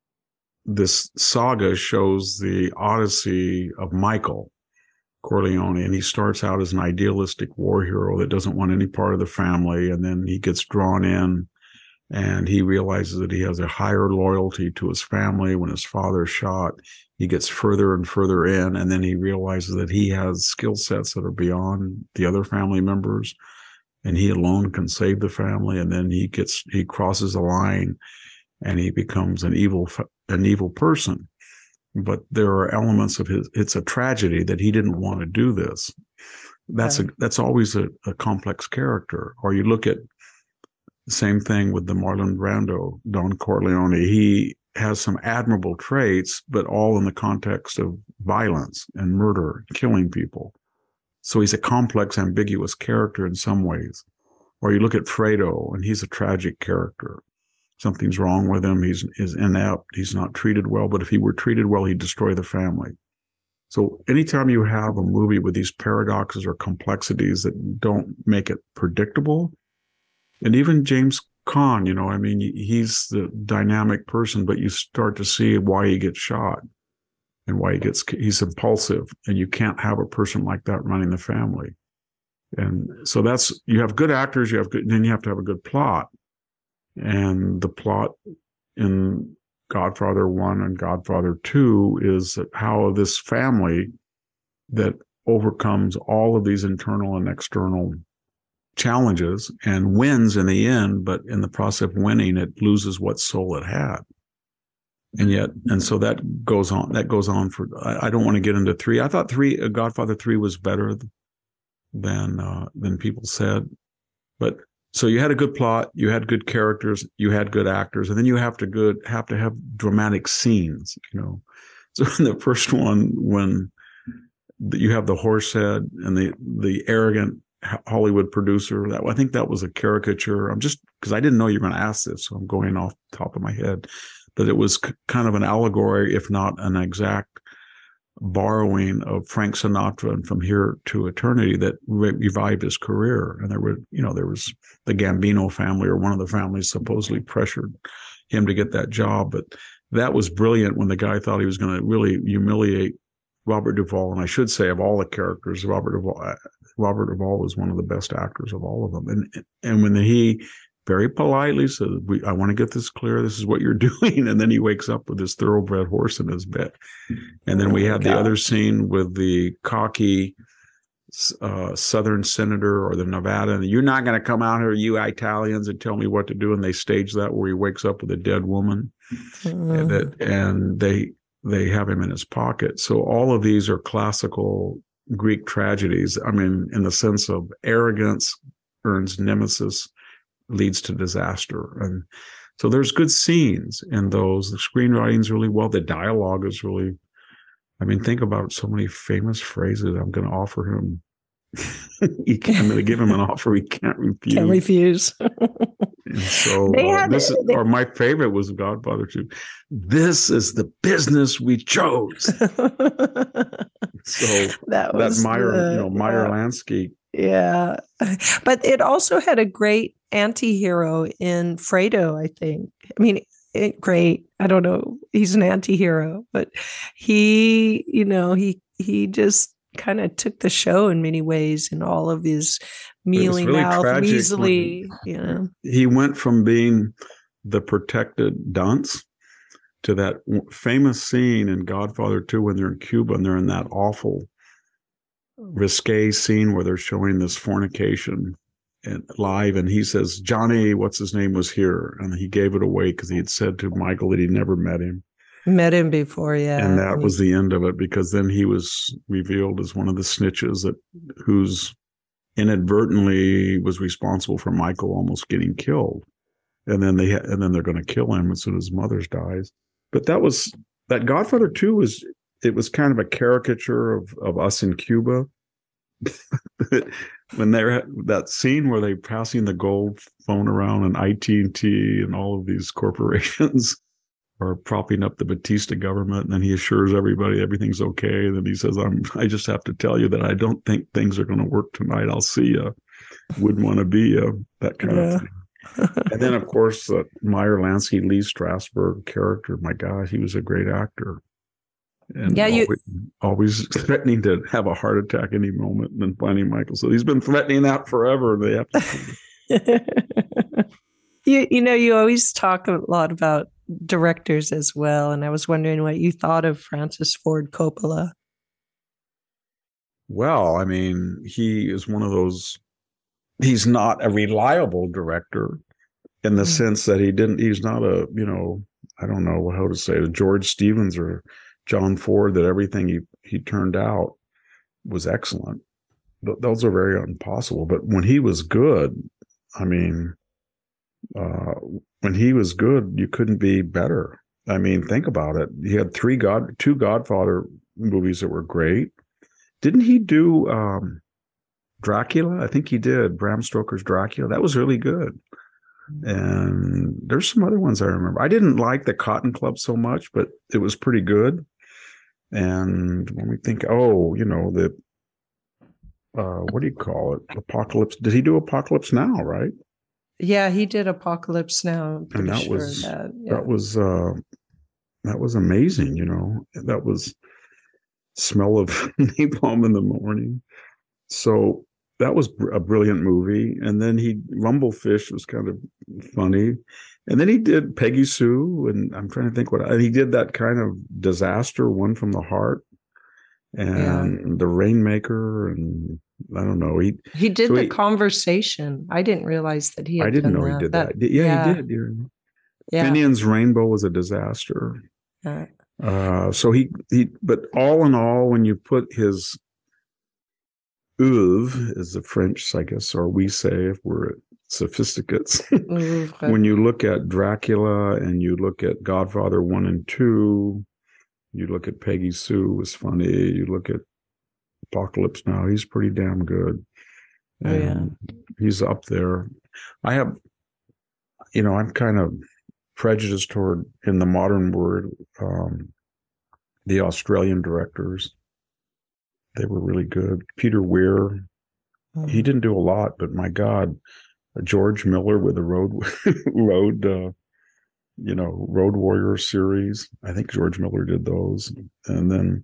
this saga shows the odyssey of Michael Corleone, and he starts out as an idealistic war hero that doesn't want any part of the family, and then he gets drawn in, and he realizes that he has a higher loyalty to his family. When his father's shot, he gets further and further in, and then he realizes that he has skill sets that are beyond the other family members, and he alone can save the family. And then he gets he crosses a line, and he becomes an evil an evil person. But there are elements of his, it's a tragedy that he didn't want to do this. That's okay. a that's always a, a complex character. Or you look at the same thing with the Marlon Brando, Don Corleone. He has some admirable traits, but all in the context of violence and murder, killing people. So he's a complex, ambiguous character in some ways. Or you look at Fredo, and he's a tragic character. Something's wrong with him. He's is inept. He's not treated well. But if he were treated well, he'd destroy the family. So anytime you have a movie with these paradoxes or complexities that don't make it predictable, and even James Caan, you know, I mean, he's the dynamic person, but you start to see why he gets shot and why he gets, he's impulsive, and you can't have a person like that running the family. And so that's, you have good actors, you have good, then you have to have a good plot. And the plot in Godfather one and Godfather two is how this family that overcomes all of these internal and external challenges and wins in the end, but in the process of winning, it loses what soul it had. And yet, and so that goes on, that goes on for, I, I don't want to get into three. I thought three, uh, Godfather three was better than, uh, than people said, but so you had a good plot, you had good characters, you had good actors, and then you have to good have to have dramatic scenes, you know. So in the first one, when you have the horse head and the the arrogant Hollywood producer. That I think that was a caricature. I'm just because I didn't know you were going to ask this, so I'm going off the top of my head. But it was c- kind of an allegory, if not an exact borrowing of Frank Sinatra and From Here to Eternity that re- revived his career. And there were, you know, there was the Gambino family, or one of the families supposedly pressured him to get that job. But that was brilliant when the guy thought he was going to really humiliate Robert Duvall. And I should say, of all the characters, Robert Duvall, Robert Duvall was one of the best actors of all of them. And and when he very politely said, we, I want to get this clear, this is what you're doing. And then he wakes up with this thoroughbred horse in his bed. And then oh we had God. the other scene with the cocky uh, Southern senator or the Nevada, and you're not going to come out here, you Italians, and tell me what to do. And they stage that where he wakes up with a dead woman. Mm. And, that, and they they have him in his pocket. So all of these are classical Greek tragedies. I mean, in the sense of arrogance earns nemesis, leads to disaster. And so there's good scenes in those. The screenwriting's really well. The dialogue is really, I mean, think about so many famous phrases. I'm going to offer him, he can, I'm going to give him an offer he can't refuse. Can't refuse. And so uh, this is, they, or my favorite was Godfather two. This is the business we chose. So that, was that Meyer, the, you know, Meyer yeah. Lansky. Yeah. But it also had a great anti-hero in Fredo, I think. I mean, it, great. I don't know. He's an anti-hero, but he, you know, he, he just kind of took the show in many ways in all of his mealy really mouth, measly, you know. He went from being the protected dunce to that famous scene in Godfather two when they're in Cuba and they're in that awful risque scene where they're showing this fornication and live, and he says, Johnny, what's his name, was here, and he gave it away because he had said to Michael that he'd never met him. Met him before, yeah. And that was the end of it, because then he was revealed as one of the snitches that who's inadvertently was responsible for Michael almost getting killed. And then they and then they're going to kill him as soon as his mother dies. But that was that Godfather two was it was kind of a caricature of of us in Cuba. When they're that scene where they're passing the gold phone around, and I T and T and all of these corporations are propping up the Batista government, and then he assures everybody everything's okay. And then he says, "I'm. I just have to tell you that I don't think things are going to work tonight. I'll see you. Wouldn't want to be you." That kind yeah. of thing. And then, of course, uh, Meyer Lansky, Lee Strasberg character. My God, he was a great actor. And yeah, you always, always threatening to have a heart attack any moment, and then finding Michael. So he's been threatening that forever. They have to. you, you know, you always talk a lot about directors as well, and I was wondering what you thought of Francis Ford Coppola. Well, I mean, he is one of those. He's not a reliable director in the mm. sense that he didn't. He's not a, you know, I don't know how to say it, George Stevens or John Ford, that everything he, he turned out was excellent. Th- those are very impossible. But when he was good, I mean, uh, when he was good, you couldn't be better. I mean, think about it. He had three God, two Godfather movies that were great. Didn't he do um, Dracula? I think he did. Bram Stoker's Dracula. That was really good. And there's some other ones I remember. I didn't like the Cotton Club so much, but it was pretty good. And when we think, oh, you know, the, uh, what do you call it? Apocalypse. Did he do Apocalypse Now, right? Yeah, he did Apocalypse Now. I'm and that sure was, that, yeah. that was, uh, that was amazing, you know. That was smell of napalm in the morning. So that was a brilliant movie. And then he, Rumblefish was kind of funny. And then he did Peggy Sue, and I'm trying to think what, and he did that kind of disaster, One from the Heart, and yeah. The Rainmaker, and I don't know. He he did so The he, Conversation. I didn't realize that he had I didn't done know that. he did that. that yeah, yeah, he did. Yeah. Yeah. Finian's Rainbow was a disaster. Yeah. Uh, so he, he, but all in all, when you put his oeuvre, is the French, I guess, or we say if we're sophisticates. When you look at Dracula and you look at Godfather one and two, you look at Peggy Sue was funny. You look at Apocalypse Now, he's pretty damn good. Oh, yeah. He's up there. I have, you know, I'm kind of prejudiced toward, in the modern word, um, the Australian directors. They were really good. Peter Weir, mm. he didn't do a lot, but my God, George Miller with the Road, Road, uh, you know, Road Warrior series. I think George Miller did those. And then,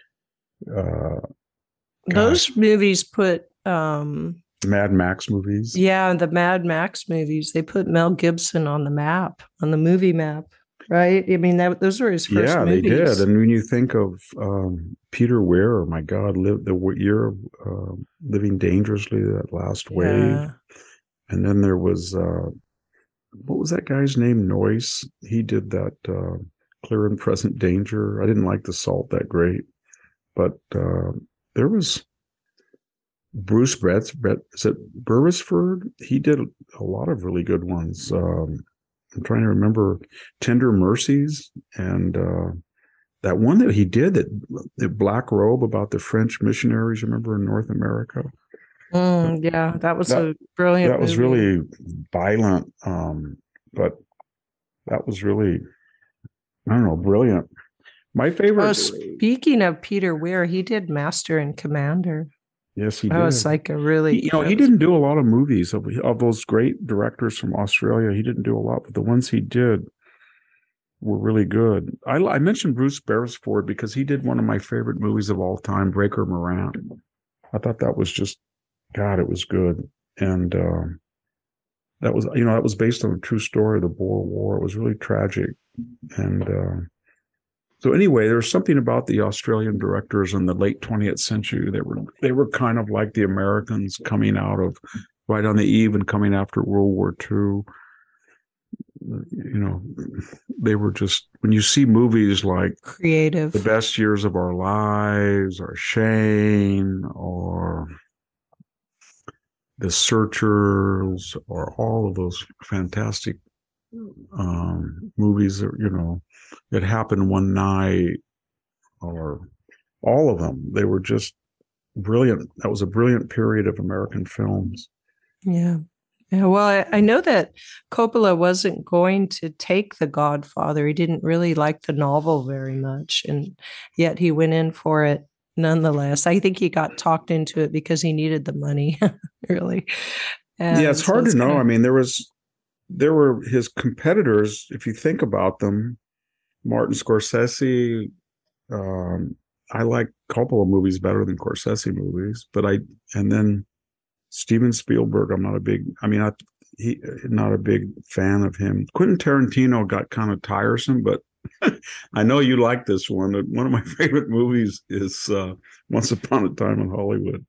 uh, those movies put, um, Mad Max movies. Yeah, the Mad Max movies. They put Mel Gibson on the map, on the movie map, right? I mean, that, those were his first yeah, movies. Yeah, they did. And when you think of um, Peter Weir, my God, live the year of uh, Living Dangerously, that last wave. Yeah. And then there was, uh, what was that guy's name? Noyce. He did that uh, Clear and Present Danger. I didn't like The Salt that great. But uh, there was Bruce Brett, Brett, is it Beresford? He did a lot of really good ones. Um, I'm trying to remember Tender Mercies and uh, that one that he did, that the Black Robe, about the French missionaries, remember, in North America. Mm, yeah, that was that, a brilliant That was movie. really violent, um, but that was really, I don't know, brilliant. My favorite. Oh, speaking of Peter Weir, he did Master and Commander. Yes, he that did. That was like a really, he, you know, he didn't do a lot of movies of, of those great directors from Australia. He didn't do a lot, but the ones he did were really good. I, I mentioned Bruce Beresford because he did one of my favorite movies of all time, Breaker Morant. I thought that was just, God, it was good. And uh, that was, you know, that was based on a true story, the Boer War. It was really tragic. And uh, so anyway, there's something about the Australian directors in the late twentieth century. They were they were kind of like the Americans, coming out of, right on the eve and coming after World War Two. You know, they were just, when you see movies like creative, The Best Years of Our Lives, or Shane, or The Searchers, or all of those fantastic um, movies that, you know, It Happened One Night, or all of them. They were just brilliant. That was a brilliant period of American films. Yeah. Yeah. Well, I, I know that Coppola wasn't going to take The Godfather. He didn't really like the novel very much, and yet he went in for it nonetheless. I think he got talked into it because he needed the money, really. And yeah, it's hard so it's to know. kinda... I mean, there was, there were his competitors, if you think about them. Martin Scorsese. Um, I like Coppola movies better than Scorsese movies, but I, and then Steven Spielberg, I'm not a big, I mean, I, he, not a big fan of him. Quentin Tarantino got kind of tiresome, but I know you like this one. One of my favorite movies is uh, Once Upon a Time in Hollywood.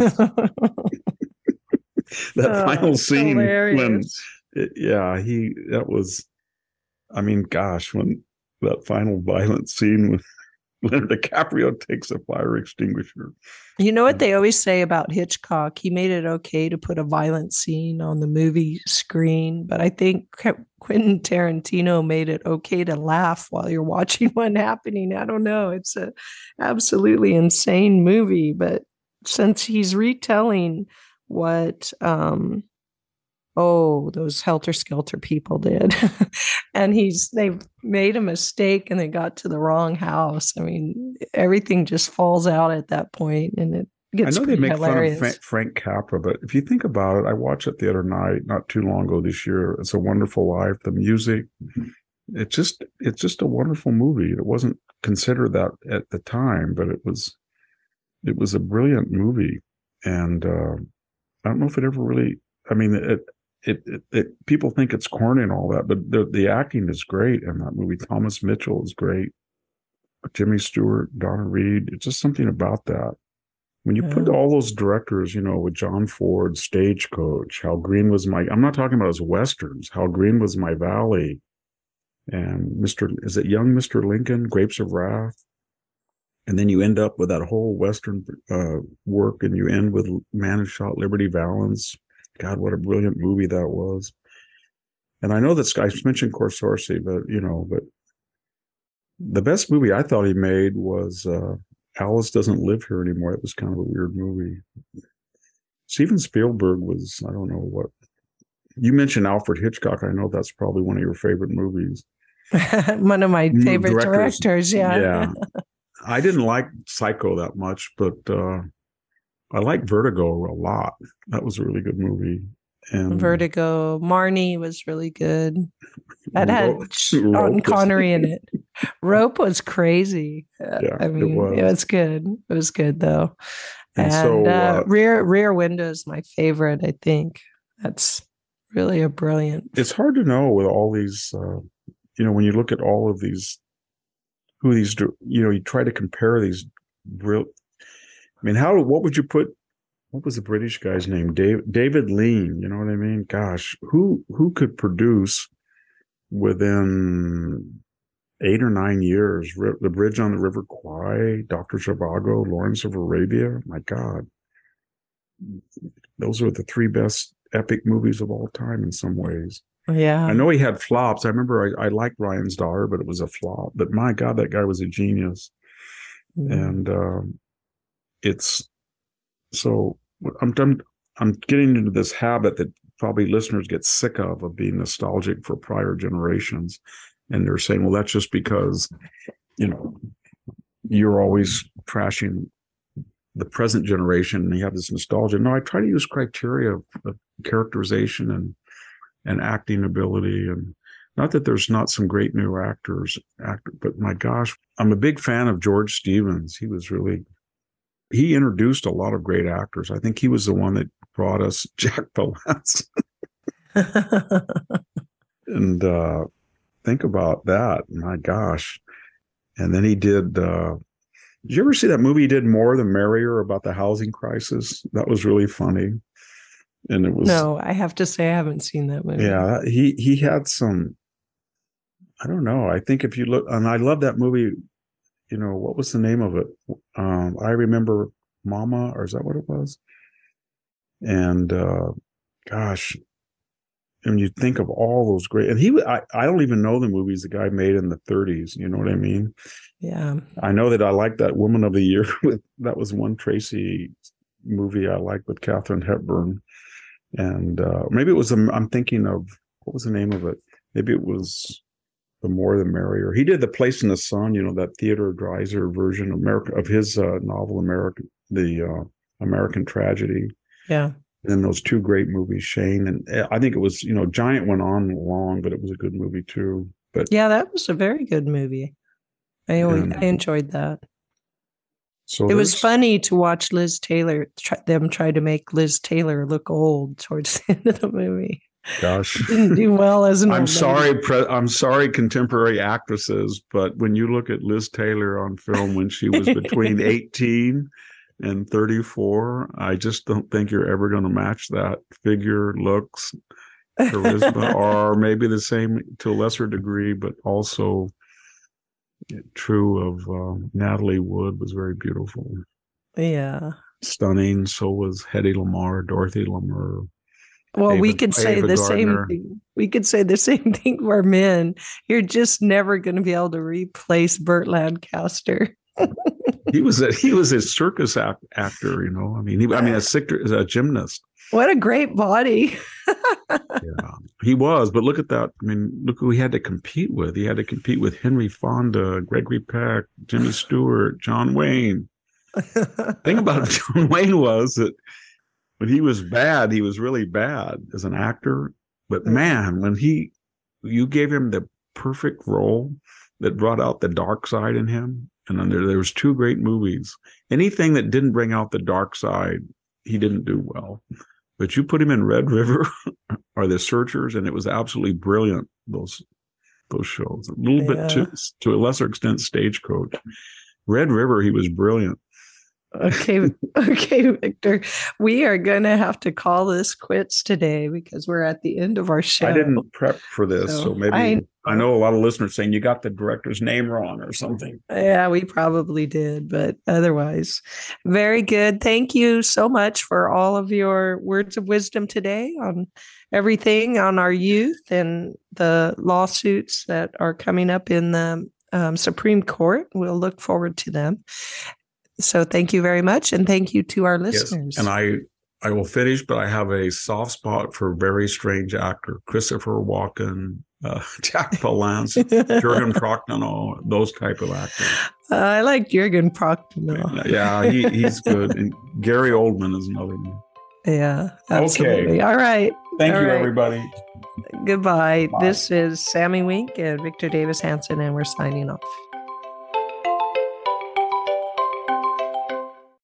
That oh, final scene hilarious. when, it, yeah, he, that was, I mean, gosh, when that final violent scene with Leonardo DiCaprio takes a fire extinguisher. You know what they always say about Hitchcock? He made it okay to put a violent scene on the movie screen, but I think Quentin Tarantino made it okay to laugh while you're watching one happening. I don't know. It's a absolutely insane movie, but since he's retelling what um oh those Helter Skelter people did and he's they've made a mistake and they got to the wrong house, I mean, everything just falls out at that point, and it gets I know they make hilarious. fun of Frank Capra, but if you think about it, I watched it the other night, not too long ago this year. It's a Wonderful Life. The music, it's just it's just a wonderful movie. It wasn't considered that at the time, but it was it was a brilliant movie. And uh, I don't know if it ever really, I mean, it, it, it, it people think it's corny and all that, but the, the acting is great in that movie. Thomas Mitchell is great. Jimmy Stewart, Donna Reed. It's just something about that. When you yeah. put all those directors, you know, with John Ford, Stagecoach, How Green Was My, I'm not talking about his Westerns, How Green Was My Valley, and Mister, is it Young Mister Lincoln, Grapes of Wrath? And then you end up with that whole Western uh, work, and you end with Man Who Shot Liberty Valance. God, what a brilliant movie that was. And I know this guy mentioned Scorsese, but, you know, but the best movie I thought he made was uh, Alice Doesn't Live Here Anymore. It was kind of a weird movie. Steven Spielberg was, I don't know what. You mentioned Alfred Hitchcock. I know that's probably one of your favorite movies. One of my favorite directors. directors yeah. Yeah. I didn't like Psycho that much, but uh, I like Vertigo a lot. That was a really good movie. And Vertigo, Marnie was really good. That had Sean Connery in it. Rope was crazy. Yeah, I mean, it was. it was good. It was good though. And, and so, uh, uh, Rear Rear Window is my favorite. I think that's really a brilliant. It's hard to know with all these. Uh, you know, when you look at all of these, who these, you know, you try to compare these. Real, I mean, how? What would you put? What was the British guy's name? David David Lean. You know what I mean? Gosh, who who could produce within eight or nine years The Bridge on the River Kwai, Doctor Zhivago, Lawrence of Arabia? My God, those are the three best epic movies of all time in some ways. Yeah, I know he had flops. I remember I, I liked Ryan's Daughter, but it was a flop. But my God, that guy was a genius. Mm. And um, it's so. I'm, I'm I'm getting into this habit that probably listeners get sick of, of being nostalgic for prior generations. And they're saying, well, that's just because, you know, you're always trashing the present generation and you have this nostalgia. No, I try to use criteria of, of characterization and, and acting ability. And not that there's not some great new actors, actor, but my gosh, I'm a big fan of George Stevens. He was really... He introduced a lot of great actors. I think he was the one that brought us Jack Palance. And uh, think about that. My gosh. And then he did, uh, did you ever see that movie he did, More the Merrier, about the housing crisis? That was really funny. And it was. No, I have to say I haven't seen that movie. Yeah, he, he had some, I don't know. I think if you look, and I love that movie. You know, what was the name of it? Um, I Remember Mama, or is that what it was? And uh, gosh, and you think of all those great, and he, I, I don't even know the movies the guy made in the thirties. You know what I mean? Yeah. I know that I like that Woman of the Year. With that was one Tracy movie I liked with Katharine Hepburn, and uh, maybe it was. A, I'm thinking of what was the name of it? Maybe it was. The More the Merrier. He did The Place in the Sun, you know, that Theodore Dreiser version of America of his uh, novel, American, the uh, American Tragedy. Yeah. And then those two great movies, Shane, and I think it was, you know, Giant went on long, but it was a good movie too. But yeah, that was a very good movie. I and, I enjoyed that. So it was funny to watch Liz Taylor, try, them try to make Liz Taylor look old towards the end of the movie. Gosh, didn't do well as an I'm old sorry. Pre- I'm sorry, contemporary actresses, but when you look at Liz Taylor on film when she was between eighteen and thirty-four, I just don't think you're ever going to match that figure, looks, charisma, or maybe the same to a lesser degree, but also true of uh, Natalie Wood was very beautiful. Yeah, stunning. So was Hedy Lamarr, Dorothy Lamour. Well, Ava, we could say Ava the Gardner. same thing. We could say the same thing for men. You're just never going to be able to replace Burt Lancaster. he was a he was a circus act, actor, you know. I mean, he, I mean, a, a, a gymnast. What a great body. Yeah, he was. But look at that. I mean, look who he had to compete with. He had to compete with Henry Fonda, Gregory Peck, Jimmy Stewart, John Wayne. The thing about John Wayne was that when he was bad, he was really bad as an actor. But man, when he, you gave him the perfect role that brought out the dark side in him. And then there, there was two great movies. Anything that didn't bring out the dark side, he didn't do well. But you put him in Red River or The Searchers, and it was absolutely brilliant, those those shows. A little yeah. bit to, to a lesser extent, Stagecoach. Red River, he was brilliant. Okay, okay, Victor. We are going to have to call this quits today because we're at the end of our show. I didn't prep for this, so, so maybe I, I know a lot of listeners saying you got the director's name wrong or something. Yeah, we probably did, but otherwise, very good. Thank you so much for all of your words of wisdom today on everything on our youth and the lawsuits that are coming up in the um, Supreme Court. We'll look forward to them. So thank you very much. And thank you to our listeners. Yes. And I, I will finish, but I have a soft spot for very strange actor, Christopher Walken, uh, Jack Palance, Jürgen Prochnow, those type of actors. Uh, I like Jürgen Prochnow. Yeah, he, he's good. And Gary Oldman is another one. Yeah, absolutely. Okay. All right. Thank All you, right. everybody. Goodbye. Bye. This is Sammy Wink and Victor Davis Hanson, and we're signing off.